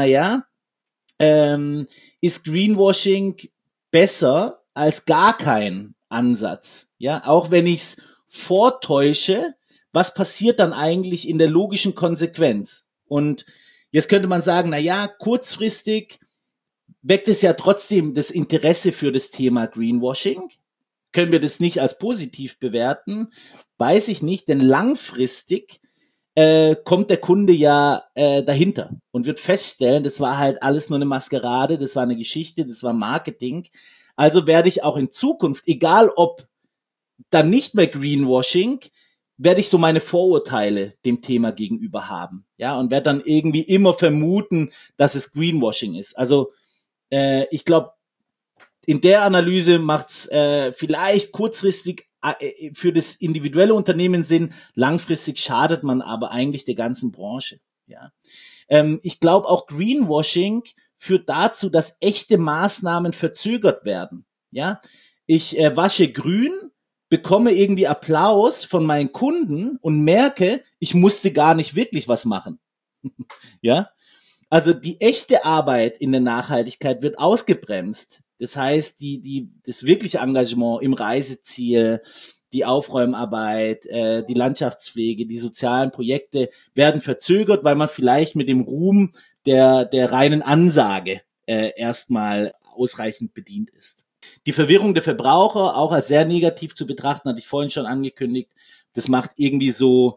[SPEAKER 4] ist Greenwashing besser als gar kein Ansatz? Ja, auch wenn ich es vortäusche, was passiert dann eigentlich in der logischen Konsequenz? Und jetzt könnte man sagen, kurzfristig weckt es ja trotzdem das Interesse für das Thema Greenwashing. Können wir das nicht als positiv bewerten? Weiß ich nicht, denn langfristig kommt der Kunde ja dahinter und wird feststellen, das war halt alles nur eine Maskerade, das war eine Geschichte, das war Marketing. Also werde ich auch in Zukunft, egal ob dann nicht mehr Greenwashing, werde ich so meine Vorurteile dem Thema gegenüber haben. Ja, und werde dann irgendwie immer vermuten, dass es Greenwashing ist. Also ich glaube, in der Analyse macht's vielleicht kurzfristig für das individuelle Unternehmen Sinn, langfristig schadet man aber eigentlich der ganzen Branche. Ja, ich glaube auch Greenwashing führt dazu, dass echte Maßnahmen verzögert werden. Ja, ich wasche grün, bekomme irgendwie Applaus von meinen Kunden und merke, ich musste gar nicht wirklich was machen. Ja, also die echte Arbeit in der Nachhaltigkeit wird ausgebremst. Das heißt, das wirkliche Engagement im Reiseziel, die Aufräumarbeit, die Landschaftspflege, die sozialen Projekte werden verzögert, weil man vielleicht mit dem Ruhm der reinen Ansage erstmal ausreichend bedient ist. Die Verwirrung der Verbraucher auch als sehr negativ zu betrachten, hatte ich vorhin schon angekündigt. Das macht irgendwie so,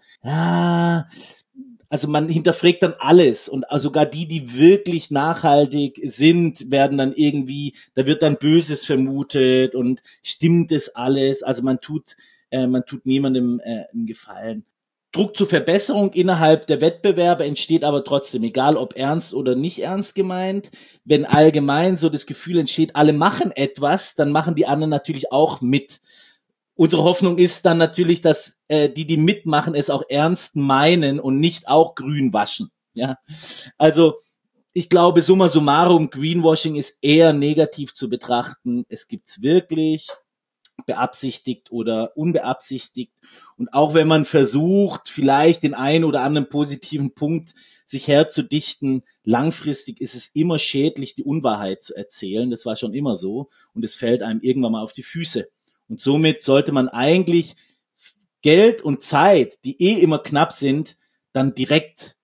[SPEAKER 4] also man hinterfragt dann alles und sogar die wirklich nachhaltig sind, werden dann irgendwie, da wird dann Böses vermutet und stimmt es alles? Also man tut niemandem einen Gefallen. Druck zur Verbesserung innerhalb der Wettbewerbe entsteht aber trotzdem, egal ob ernst oder nicht ernst gemeint. Wenn allgemein so das Gefühl entsteht, alle machen etwas, dann machen die anderen natürlich auch mit. Unsere Hoffnung ist dann natürlich, dass die mitmachen, es auch ernst meinen und nicht auch grün waschen. Ja, also ich glaube, summa summarum, Greenwashing ist eher negativ zu betrachten. Es gibt's wirklich, beabsichtigt oder unbeabsichtigt. Und auch wenn man versucht, vielleicht den einen oder anderen positiven Punkt sich herzudichten, langfristig ist es immer schädlich, die Unwahrheit zu erzählen. Das war schon immer so. Und es fällt einem irgendwann mal auf die Füße. Und somit sollte man eigentlich Geld und Zeit, die immer knapp sind, dann direkt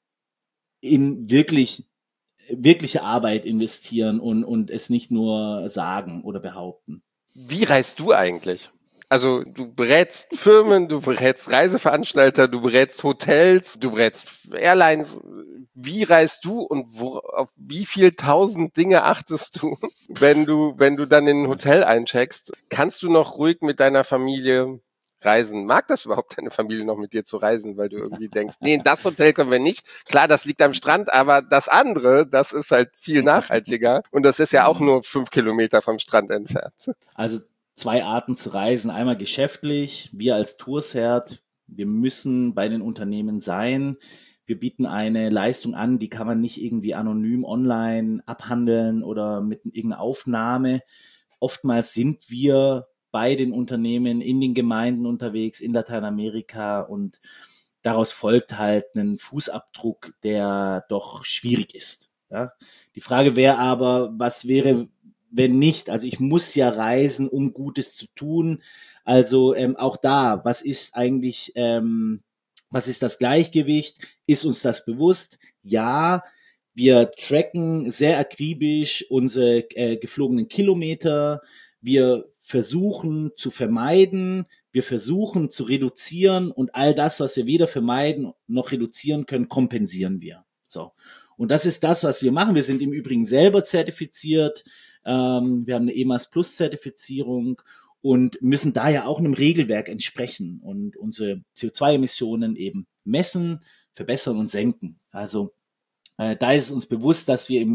[SPEAKER 4] in wirkliche Arbeit investieren und es nicht nur sagen oder behaupten.
[SPEAKER 1] Wie reist du eigentlich? Also du berätst Firmen, du berätst Reiseveranstalter, du berätst Hotels, du berätst Airlines. Wie reist du und auf wie viel tausend Dinge achtest du, wenn du dann in ein Hotel eincheckst? Kannst du noch ruhig mit deiner Familie reisen? Mag das überhaupt deine Familie noch mit dir zu reisen, weil du irgendwie denkst, nee, in das Hotel können wir nicht. Klar, das liegt am Strand, aber das andere, das ist halt viel nachhaltiger und das ist ja auch nur 5 Kilometer vom Strand entfernt.
[SPEAKER 4] Also 2 Arten zu reisen. Einmal geschäftlich. Wir als Toursert, wir müssen bei den Unternehmen sein. Wir bieten eine Leistung an, die kann man nicht irgendwie anonym online abhandeln oder mit irgendeiner Aufnahme. Oftmals sind wir bei den Unternehmen in den Gemeinden unterwegs in Lateinamerika und daraus folgt halt ein Fußabdruck, der doch schwierig ist. Ja? Die Frage wäre aber, was wäre, wenn nicht? Also ich muss ja reisen, um Gutes zu tun. Also auch da, was ist eigentlich, was ist das Gleichgewicht? Ist uns das bewusst? Ja, wir tracken sehr akribisch unsere geflogenen Kilometer. Wir versuchen zu vermeiden, wir versuchen zu reduzieren und all das, was wir weder vermeiden noch reduzieren können, kompensieren wir. So. Und das ist das, was wir machen. Wir sind im Übrigen selber zertifiziert. Wir haben eine EMAS Plus Zertifizierung und müssen da ja auch einem Regelwerk entsprechen und unsere CO2-Emissionen eben messen, verbessern und senken. Also da ist es uns bewusst, dass wir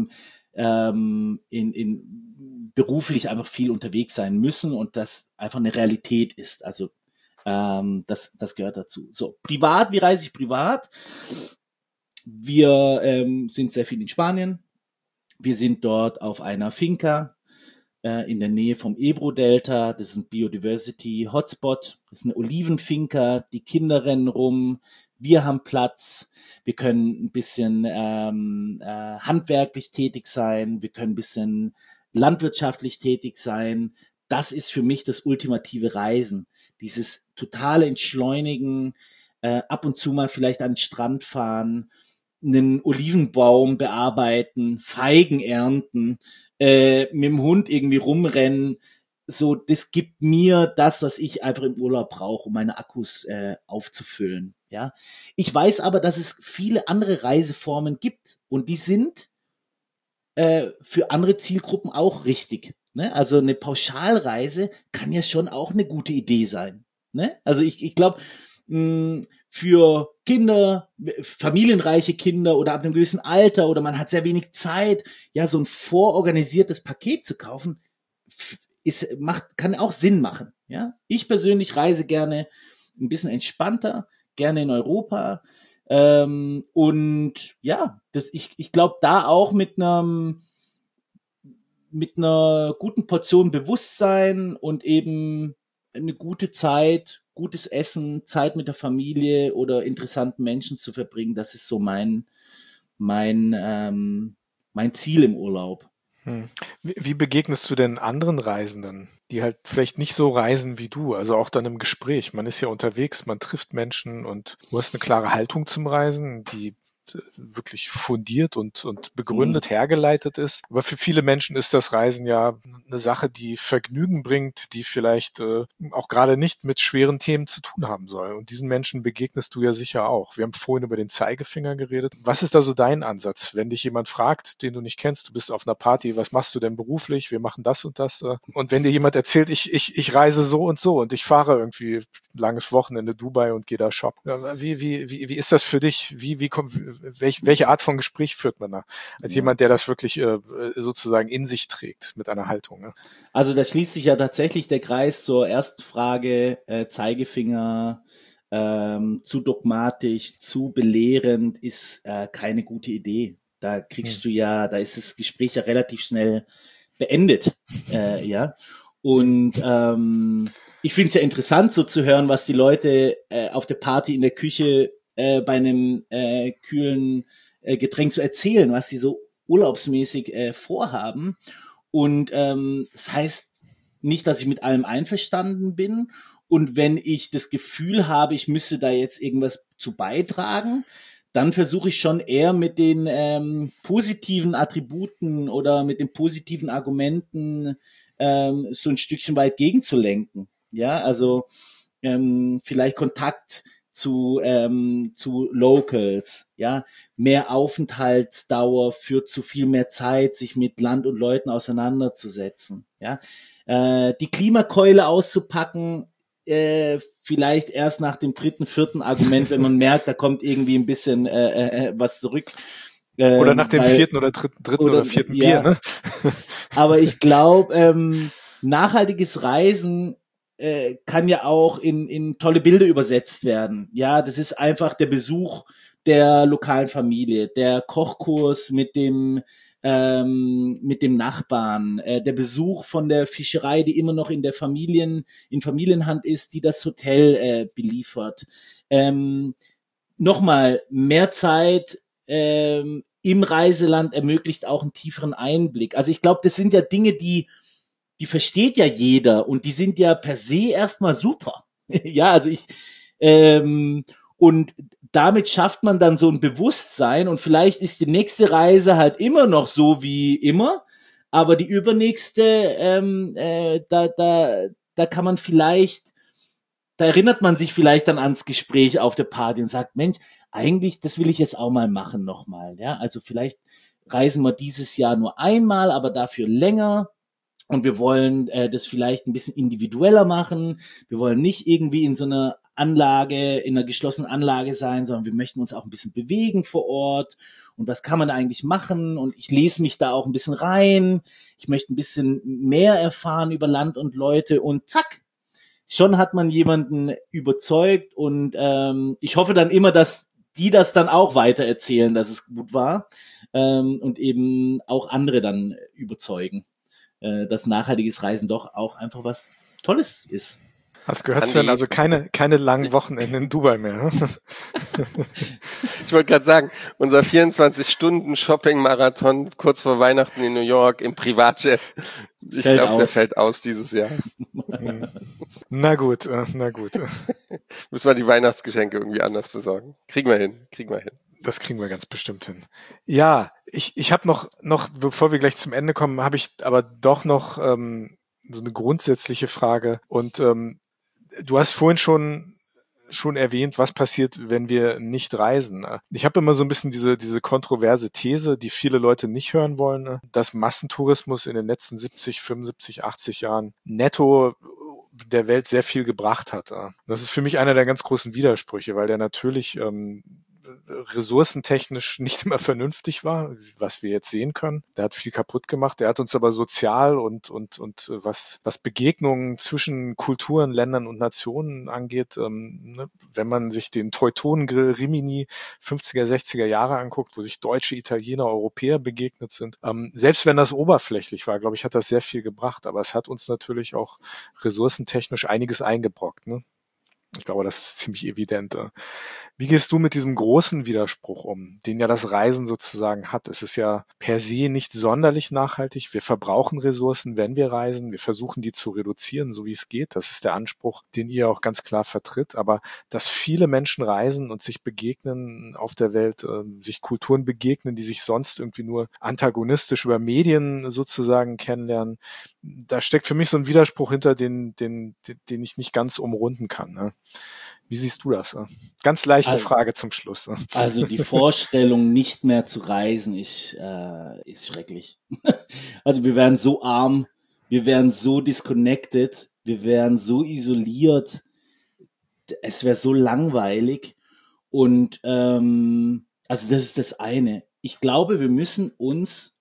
[SPEAKER 4] beruflich einfach viel unterwegs sein müssen und das einfach eine Realität ist. Also das gehört dazu. So, privat, wie reise ich privat? Wir sind sehr viel in Spanien. Wir sind dort auf einer Finca in der Nähe vom Ebro-Delta. Das ist ein Biodiversity-Hotspot. Das ist eine Olivenfinca. Die Kinder rennen rum. Wir haben Platz. Wir können ein bisschen handwerklich tätig sein. Wir können ein bisschen landwirtschaftlich tätig sein. Das ist für mich das ultimative Reisen. Dieses totale Entschleunigen, ab und zu mal vielleicht an den Strand fahren, einen Olivenbaum bearbeiten, Feigen ernten, mit dem Hund irgendwie rumrennen. So, das gibt mir das, was ich einfach im Urlaub brauche, um meine Akkus aufzufüllen. Ja, ich weiß aber, dass es viele andere Reiseformen gibt und die sind für andere Zielgruppen auch richtig. Ne? Also eine Pauschalreise kann ja schon auch eine gute Idee sein. Ne? Also ich glaube, für Kinder, familienreiche Kinder oder ab einem gewissen Alter oder man hat sehr wenig Zeit, ja, so ein vororganisiertes Paket zu kaufen, kann auch Sinn machen. Ja? Ich persönlich reise gerne ein bisschen entspannter, gerne in Europa. Und ja, ich glaube, da auch mit einer guten Portion Bewusstsein und eben eine gute Zeit, gutes Essen, Zeit mit der Familie oder interessanten Menschen zu verbringen, das ist so mein Ziel im Urlaub.
[SPEAKER 2] Wie begegnest du denn anderen Reisenden, die halt vielleicht nicht so reisen wie du, also auch dann im Gespräch? Man ist ja unterwegs, man trifft Menschen und du hast eine klare Haltung zum Reisen, die wirklich fundiert und begründet hergeleitet ist. Aber für viele Menschen ist das Reisen ja eine Sache, die Vergnügen bringt, die vielleicht auch gerade nicht mit schweren Themen zu tun haben soll. Und diesen Menschen begegnest du ja sicher auch. Wir haben vorhin über den Zeigefinger geredet. Was ist da so dein Ansatz, wenn dich jemand fragt, den du nicht kennst, du bist auf einer Party, was machst du denn beruflich? Wir machen das und das. Und wenn dir jemand erzählt, ich reise so und ich fahre irgendwie ein langes Wochenende Dubai und gehe da shoppen. Wie ist das für dich? Welche Art von Gespräch führt man da? Als jemand, der das wirklich sozusagen in sich trägt mit einer Haltung. Ne?
[SPEAKER 4] Also da schließt sich ja tatsächlich der Kreis zur ersten Frage, Zeigefinger, zu dogmatisch, zu belehrend ist keine gute Idee. Da kriegst du ja, da ist das Gespräch ja relativ schnell beendet. Ja. Und ich finde es ja interessant, so zu hören, was die Leute auf der Party in der Küche bei einem kühlen Getränk zu erzählen, was sie so urlaubsmäßig vorhaben. Und das heißt nicht, dass ich mit allem einverstanden bin. Und wenn ich das Gefühl habe, ich müsste da jetzt irgendwas zu beitragen, dann versuche ich schon eher mit den positiven Attributen oder mit den positiven Argumenten so ein Stückchen weit gegenzulenken. Ja, also vielleicht Kontakt zu Locals, ja, mehr Aufenthaltsdauer führt zu viel mehr Zeit, sich mit Land und Leuten auseinanderzusetzen, ja, die Klimakeule auszupacken, vielleicht erst nach dem dritten, vierten Argument, wenn man merkt, da kommt irgendwie ein bisschen was zurück.
[SPEAKER 2] Oder nach dem vierten oder dritten oder vierten Bier, ne?
[SPEAKER 4] Aber ich glaube, nachhaltiges Reisen kann ja auch in tolle Bilder übersetzt werden. Ja, das ist einfach der Besuch der lokalen Familie, der Kochkurs mit dem Nachbarn, der Besuch von der Fischerei, die immer noch in Familienhand ist, die das Hotel beliefert. nochmal, mehr Zeit im Reiseland ermöglicht auch einen tieferen Einblick. Also ich glaube, das sind ja Dinge, die versteht ja jeder und die sind ja per se erstmal super. Ja, also und damit schafft man dann so ein Bewusstsein und vielleicht ist die nächste Reise halt immer noch so wie immer, aber die übernächste, da kann man vielleicht, da erinnert man sich vielleicht dann ans Gespräch auf der Party und sagt, Mensch, eigentlich, das will ich jetzt auch mal machen nochmal. Ja, also vielleicht reisen wir dieses Jahr nur einmal, aber dafür länger. Und wir wollen das vielleicht ein bisschen individueller machen. Wir wollen nicht irgendwie in so einer Anlage, in einer geschlossenen Anlage sein, sondern wir möchten uns auch ein bisschen bewegen vor Ort. Und was kann man da eigentlich machen? Und ich lese mich da auch ein bisschen rein. Ich möchte ein bisschen mehr erfahren über Land und Leute. Und zack, schon hat man jemanden überzeugt. Und ich hoffe dann immer, dass die das dann auch weiter erzählen, dass es gut war. Und eben auch andere dann überzeugen, dass nachhaltiges Reisen doch auch einfach was Tolles ist.
[SPEAKER 2] Hast gehört, Sven, also keine langen Wochenenden in Dubai mehr.
[SPEAKER 1] Ich wollte gerade sagen, unser 24-Stunden-Shopping-Marathon kurz vor Weihnachten in New York im Privatjet. Ich glaube, der fällt aus dieses Jahr.
[SPEAKER 2] Na gut.
[SPEAKER 1] Müssen wir die Weihnachtsgeschenke irgendwie anders besorgen. Kriegen wir hin.
[SPEAKER 2] Das kriegen wir ganz bestimmt hin. Ja, ich habe noch, bevor wir gleich zum Ende kommen, habe ich aber doch noch so eine grundsätzliche Frage. Und du hast vorhin schon erwähnt, was passiert, wenn wir nicht reisen. Ich habe immer so ein bisschen diese kontroverse These, die viele Leute nicht hören wollen, dass Massentourismus in den letzten 70, 75, 80 Jahren netto der Welt sehr viel gebracht hat. Das ist für mich einer der ganz großen Widersprüche, weil der natürlich ressourcentechnisch nicht immer vernünftig war, was wir jetzt sehen können. Der hat viel kaputt gemacht. Der hat uns aber sozial und was Begegnungen zwischen Kulturen, Ländern und Nationen angeht, wenn man sich den Teutonen Rimini 50er, 60er Jahre anguckt, wo sich Deutsche, Italiener, Europäer begegnet sind, selbst wenn das oberflächlich war, glaube ich, hat das sehr viel gebracht. Aber es hat uns natürlich auch ressourcentechnisch einiges eingebrockt, ne? Ich glaube, das ist ziemlich evident. Wie gehst du mit diesem großen Widerspruch um, den ja das Reisen sozusagen hat? Es ist ja per se nicht sonderlich nachhaltig. Wir verbrauchen Ressourcen, wenn wir reisen. Wir versuchen, die zu reduzieren, so wie es geht. Das ist der Anspruch, den ihr auch ganz klar vertritt. Aber dass viele Menschen reisen und sich begegnen auf der Welt, sich Kulturen begegnen, die sich sonst irgendwie nur antagonistisch über Medien sozusagen kennenlernen, da steckt für mich so ein Widerspruch hinter, den ich nicht ganz umrunden kann, ne? Wie siehst du das? Ganz leichte Frage zum Schluss.
[SPEAKER 4] Also die Vorstellung, nicht mehr zu reisen, ist schrecklich. Also wir wären so arm, wir wären so disconnected, wir wären so isoliert, es wäre so langweilig. Und also das ist das eine. Ich glaube, wir müssen uns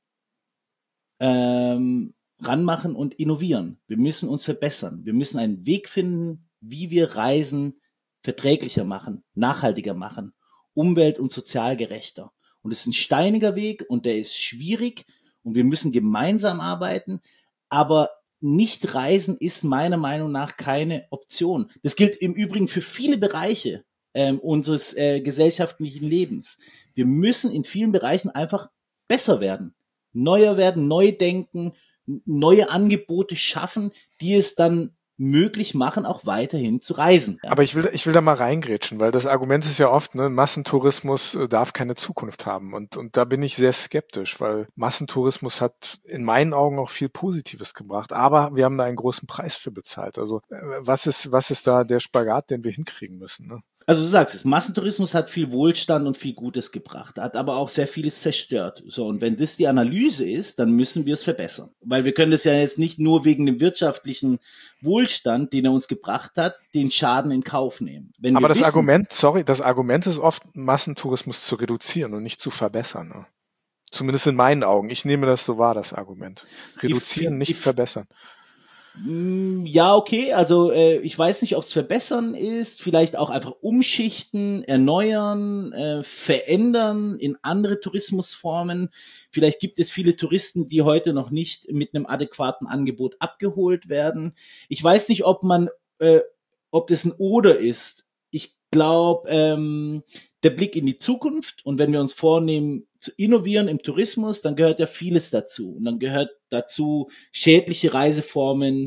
[SPEAKER 4] ranmachen und innovieren. Wir müssen uns verbessern. Wir müssen einen Weg finden, wie wir Reisen verträglicher machen, nachhaltiger machen, umwelt- und sozialgerechter. Und es ist ein steiniger Weg und der ist schwierig und wir müssen gemeinsam arbeiten, aber nicht reisen ist meiner Meinung nach keine Option. Das gilt im Übrigen für viele Bereiche unseres gesellschaftlichen Lebens. Wir müssen in vielen Bereichen einfach besser werden, neuer werden, neu denken, neue Angebote schaffen, die es dann möglich machen, auch weiterhin zu reisen. Ja.
[SPEAKER 2] Aber ich will da mal reingrätschen, weil das Argument ist ja oft, ne, Massentourismus darf keine Zukunft haben. Und da bin ich sehr skeptisch, weil Massentourismus hat in meinen Augen auch viel Positives gebracht. Aber wir haben da einen großen Preis für bezahlt. Also was ist da der Spagat, den wir hinkriegen müssen, ne?
[SPEAKER 4] Also du sagst es, Massentourismus hat viel Wohlstand und viel Gutes gebracht, hat aber auch sehr vieles zerstört. So, und wenn das die Analyse ist, dann müssen wir es verbessern. Weil wir können das ja jetzt nicht nur wegen dem wirtschaftlichen Wohlstand, den er uns gebracht hat, den Schaden in Kauf nehmen.
[SPEAKER 2] Aber das Argument ist oft, Massentourismus zu reduzieren und nicht zu verbessern. Ne? Zumindest in meinen Augen. Ich nehme das so wahr, das Argument. Reduzieren, nicht verbessern.
[SPEAKER 4] Ja, okay, also ich weiß nicht, ob es verbessern ist, vielleicht auch einfach umschichten, erneuern, verändern in andere Tourismusformen. Vielleicht gibt es viele Touristen, die heute noch nicht mit einem adäquaten Angebot abgeholt werden. Ich weiß nicht, ob das ein Oder ist. Ich glaube, der Blick in die Zukunft, und wenn wir uns vornehmen zu innovieren im Tourismus, dann gehört ja vieles dazu. Und dann gehört dazu, schädliche Reiseformen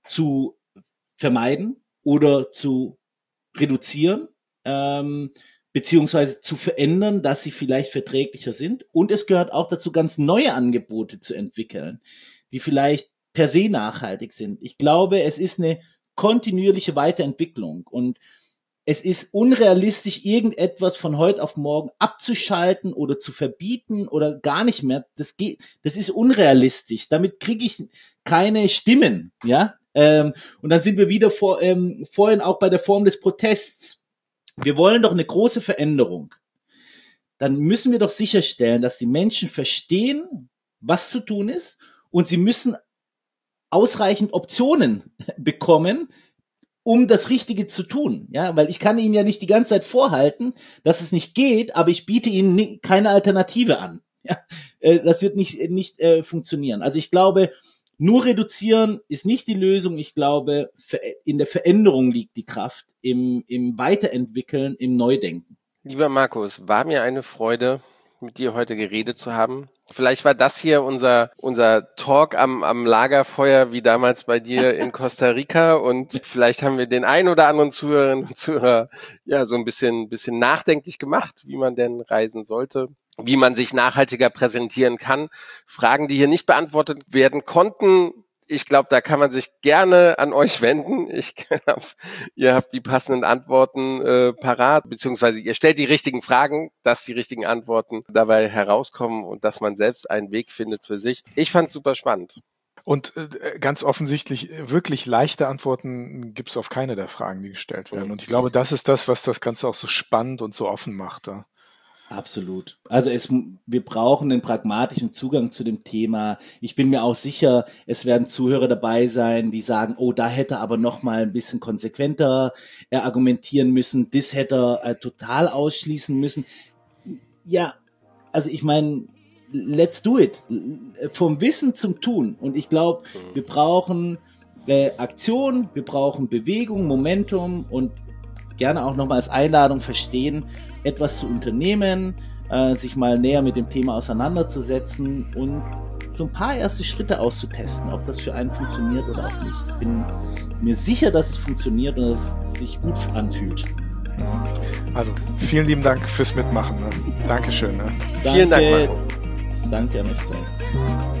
[SPEAKER 4] zu vermeiden oder zu reduzieren, beziehungsweise zu verändern, dass sie vielleicht verträglicher sind. Und es gehört auch dazu, ganz neue Angebote zu entwickeln, die vielleicht per se nachhaltig sind. Ich glaube, es ist eine kontinuierliche Weiterentwicklung und es ist unrealistisch, irgendetwas von heute auf morgen abzuschalten oder zu verbieten oder gar nicht mehr. Das ist unrealistisch. Damit kriege ich keine Stimmen, ja. Und dann sind wir wieder vorhin auch bei der Form des Protests. Wir wollen doch eine große Veränderung. Dann müssen wir doch sicherstellen, dass die Menschen verstehen, was zu tun ist, und sie müssen ausreichend Optionen bekommen, um das Richtige zu tun, ja, weil ich kann ihnen ja nicht die ganze Zeit vorhalten, dass es nicht geht, aber ich biete ihnen keine Alternative an. Ja, das wird nicht funktionieren. Also ich glaube, nur reduzieren ist nicht die Lösung. Ich glaube, in der Veränderung liegt die Kraft, im Weiterentwickeln, im Neudenken.
[SPEAKER 1] Lieber Markus, war mir eine Freude, mit dir heute geredet zu haben. Vielleicht war das hier unser Talk am Lagerfeuer, wie damals bei dir in Costa Rica, und vielleicht haben wir den einen oder anderen Zuhörerinnen und Zuhörer ja so ein bisschen nachdenklich gemacht, wie man denn reisen sollte, wie man sich nachhaltiger präsentieren kann. Fragen, die hier nicht beantwortet werden konnten, ich glaube, da kann man sich gerne an euch wenden. Ich glaube, ihr habt die passenden Antworten parat, beziehungsweise ihr stellt die richtigen Fragen, dass die richtigen Antworten dabei herauskommen und dass man selbst einen Weg findet für sich. Ich fand es super spannend.
[SPEAKER 2] Und ganz offensichtlich, wirklich leichte Antworten gibt es auf keine der Fragen, die gestellt werden. Und ich glaube, das ist das, was das Ganze auch so spannend und so offen macht. Ja.
[SPEAKER 4] Absolut. Also wir brauchen einen pragmatischen Zugang zu dem Thema. Ich bin mir auch sicher, es werden Zuhörer dabei sein, die sagen, oh, da hätte er aber noch mal ein bisschen konsequenter argumentieren müssen, das hätte er total ausschließen müssen. Ja, also ich meine, let's do it. Vom Wissen zum Tun. Und ich glaube, wir brauchen Aktion, wir brauchen Bewegung, Momentum und gerne auch nochmal als Einladung verstehen, etwas zu unternehmen, sich mal näher mit dem Thema auseinanderzusetzen und so ein paar erste Schritte auszutesten, ob das für einen funktioniert oder auch nicht. Ich bin mir sicher, dass es funktioniert und dass es sich gut anfühlt.
[SPEAKER 2] Also vielen lieben Dank fürs Mitmachen. Ne? Dankeschön. Ne?
[SPEAKER 4] Vielen Dank, Marco. Danke an euch zwei.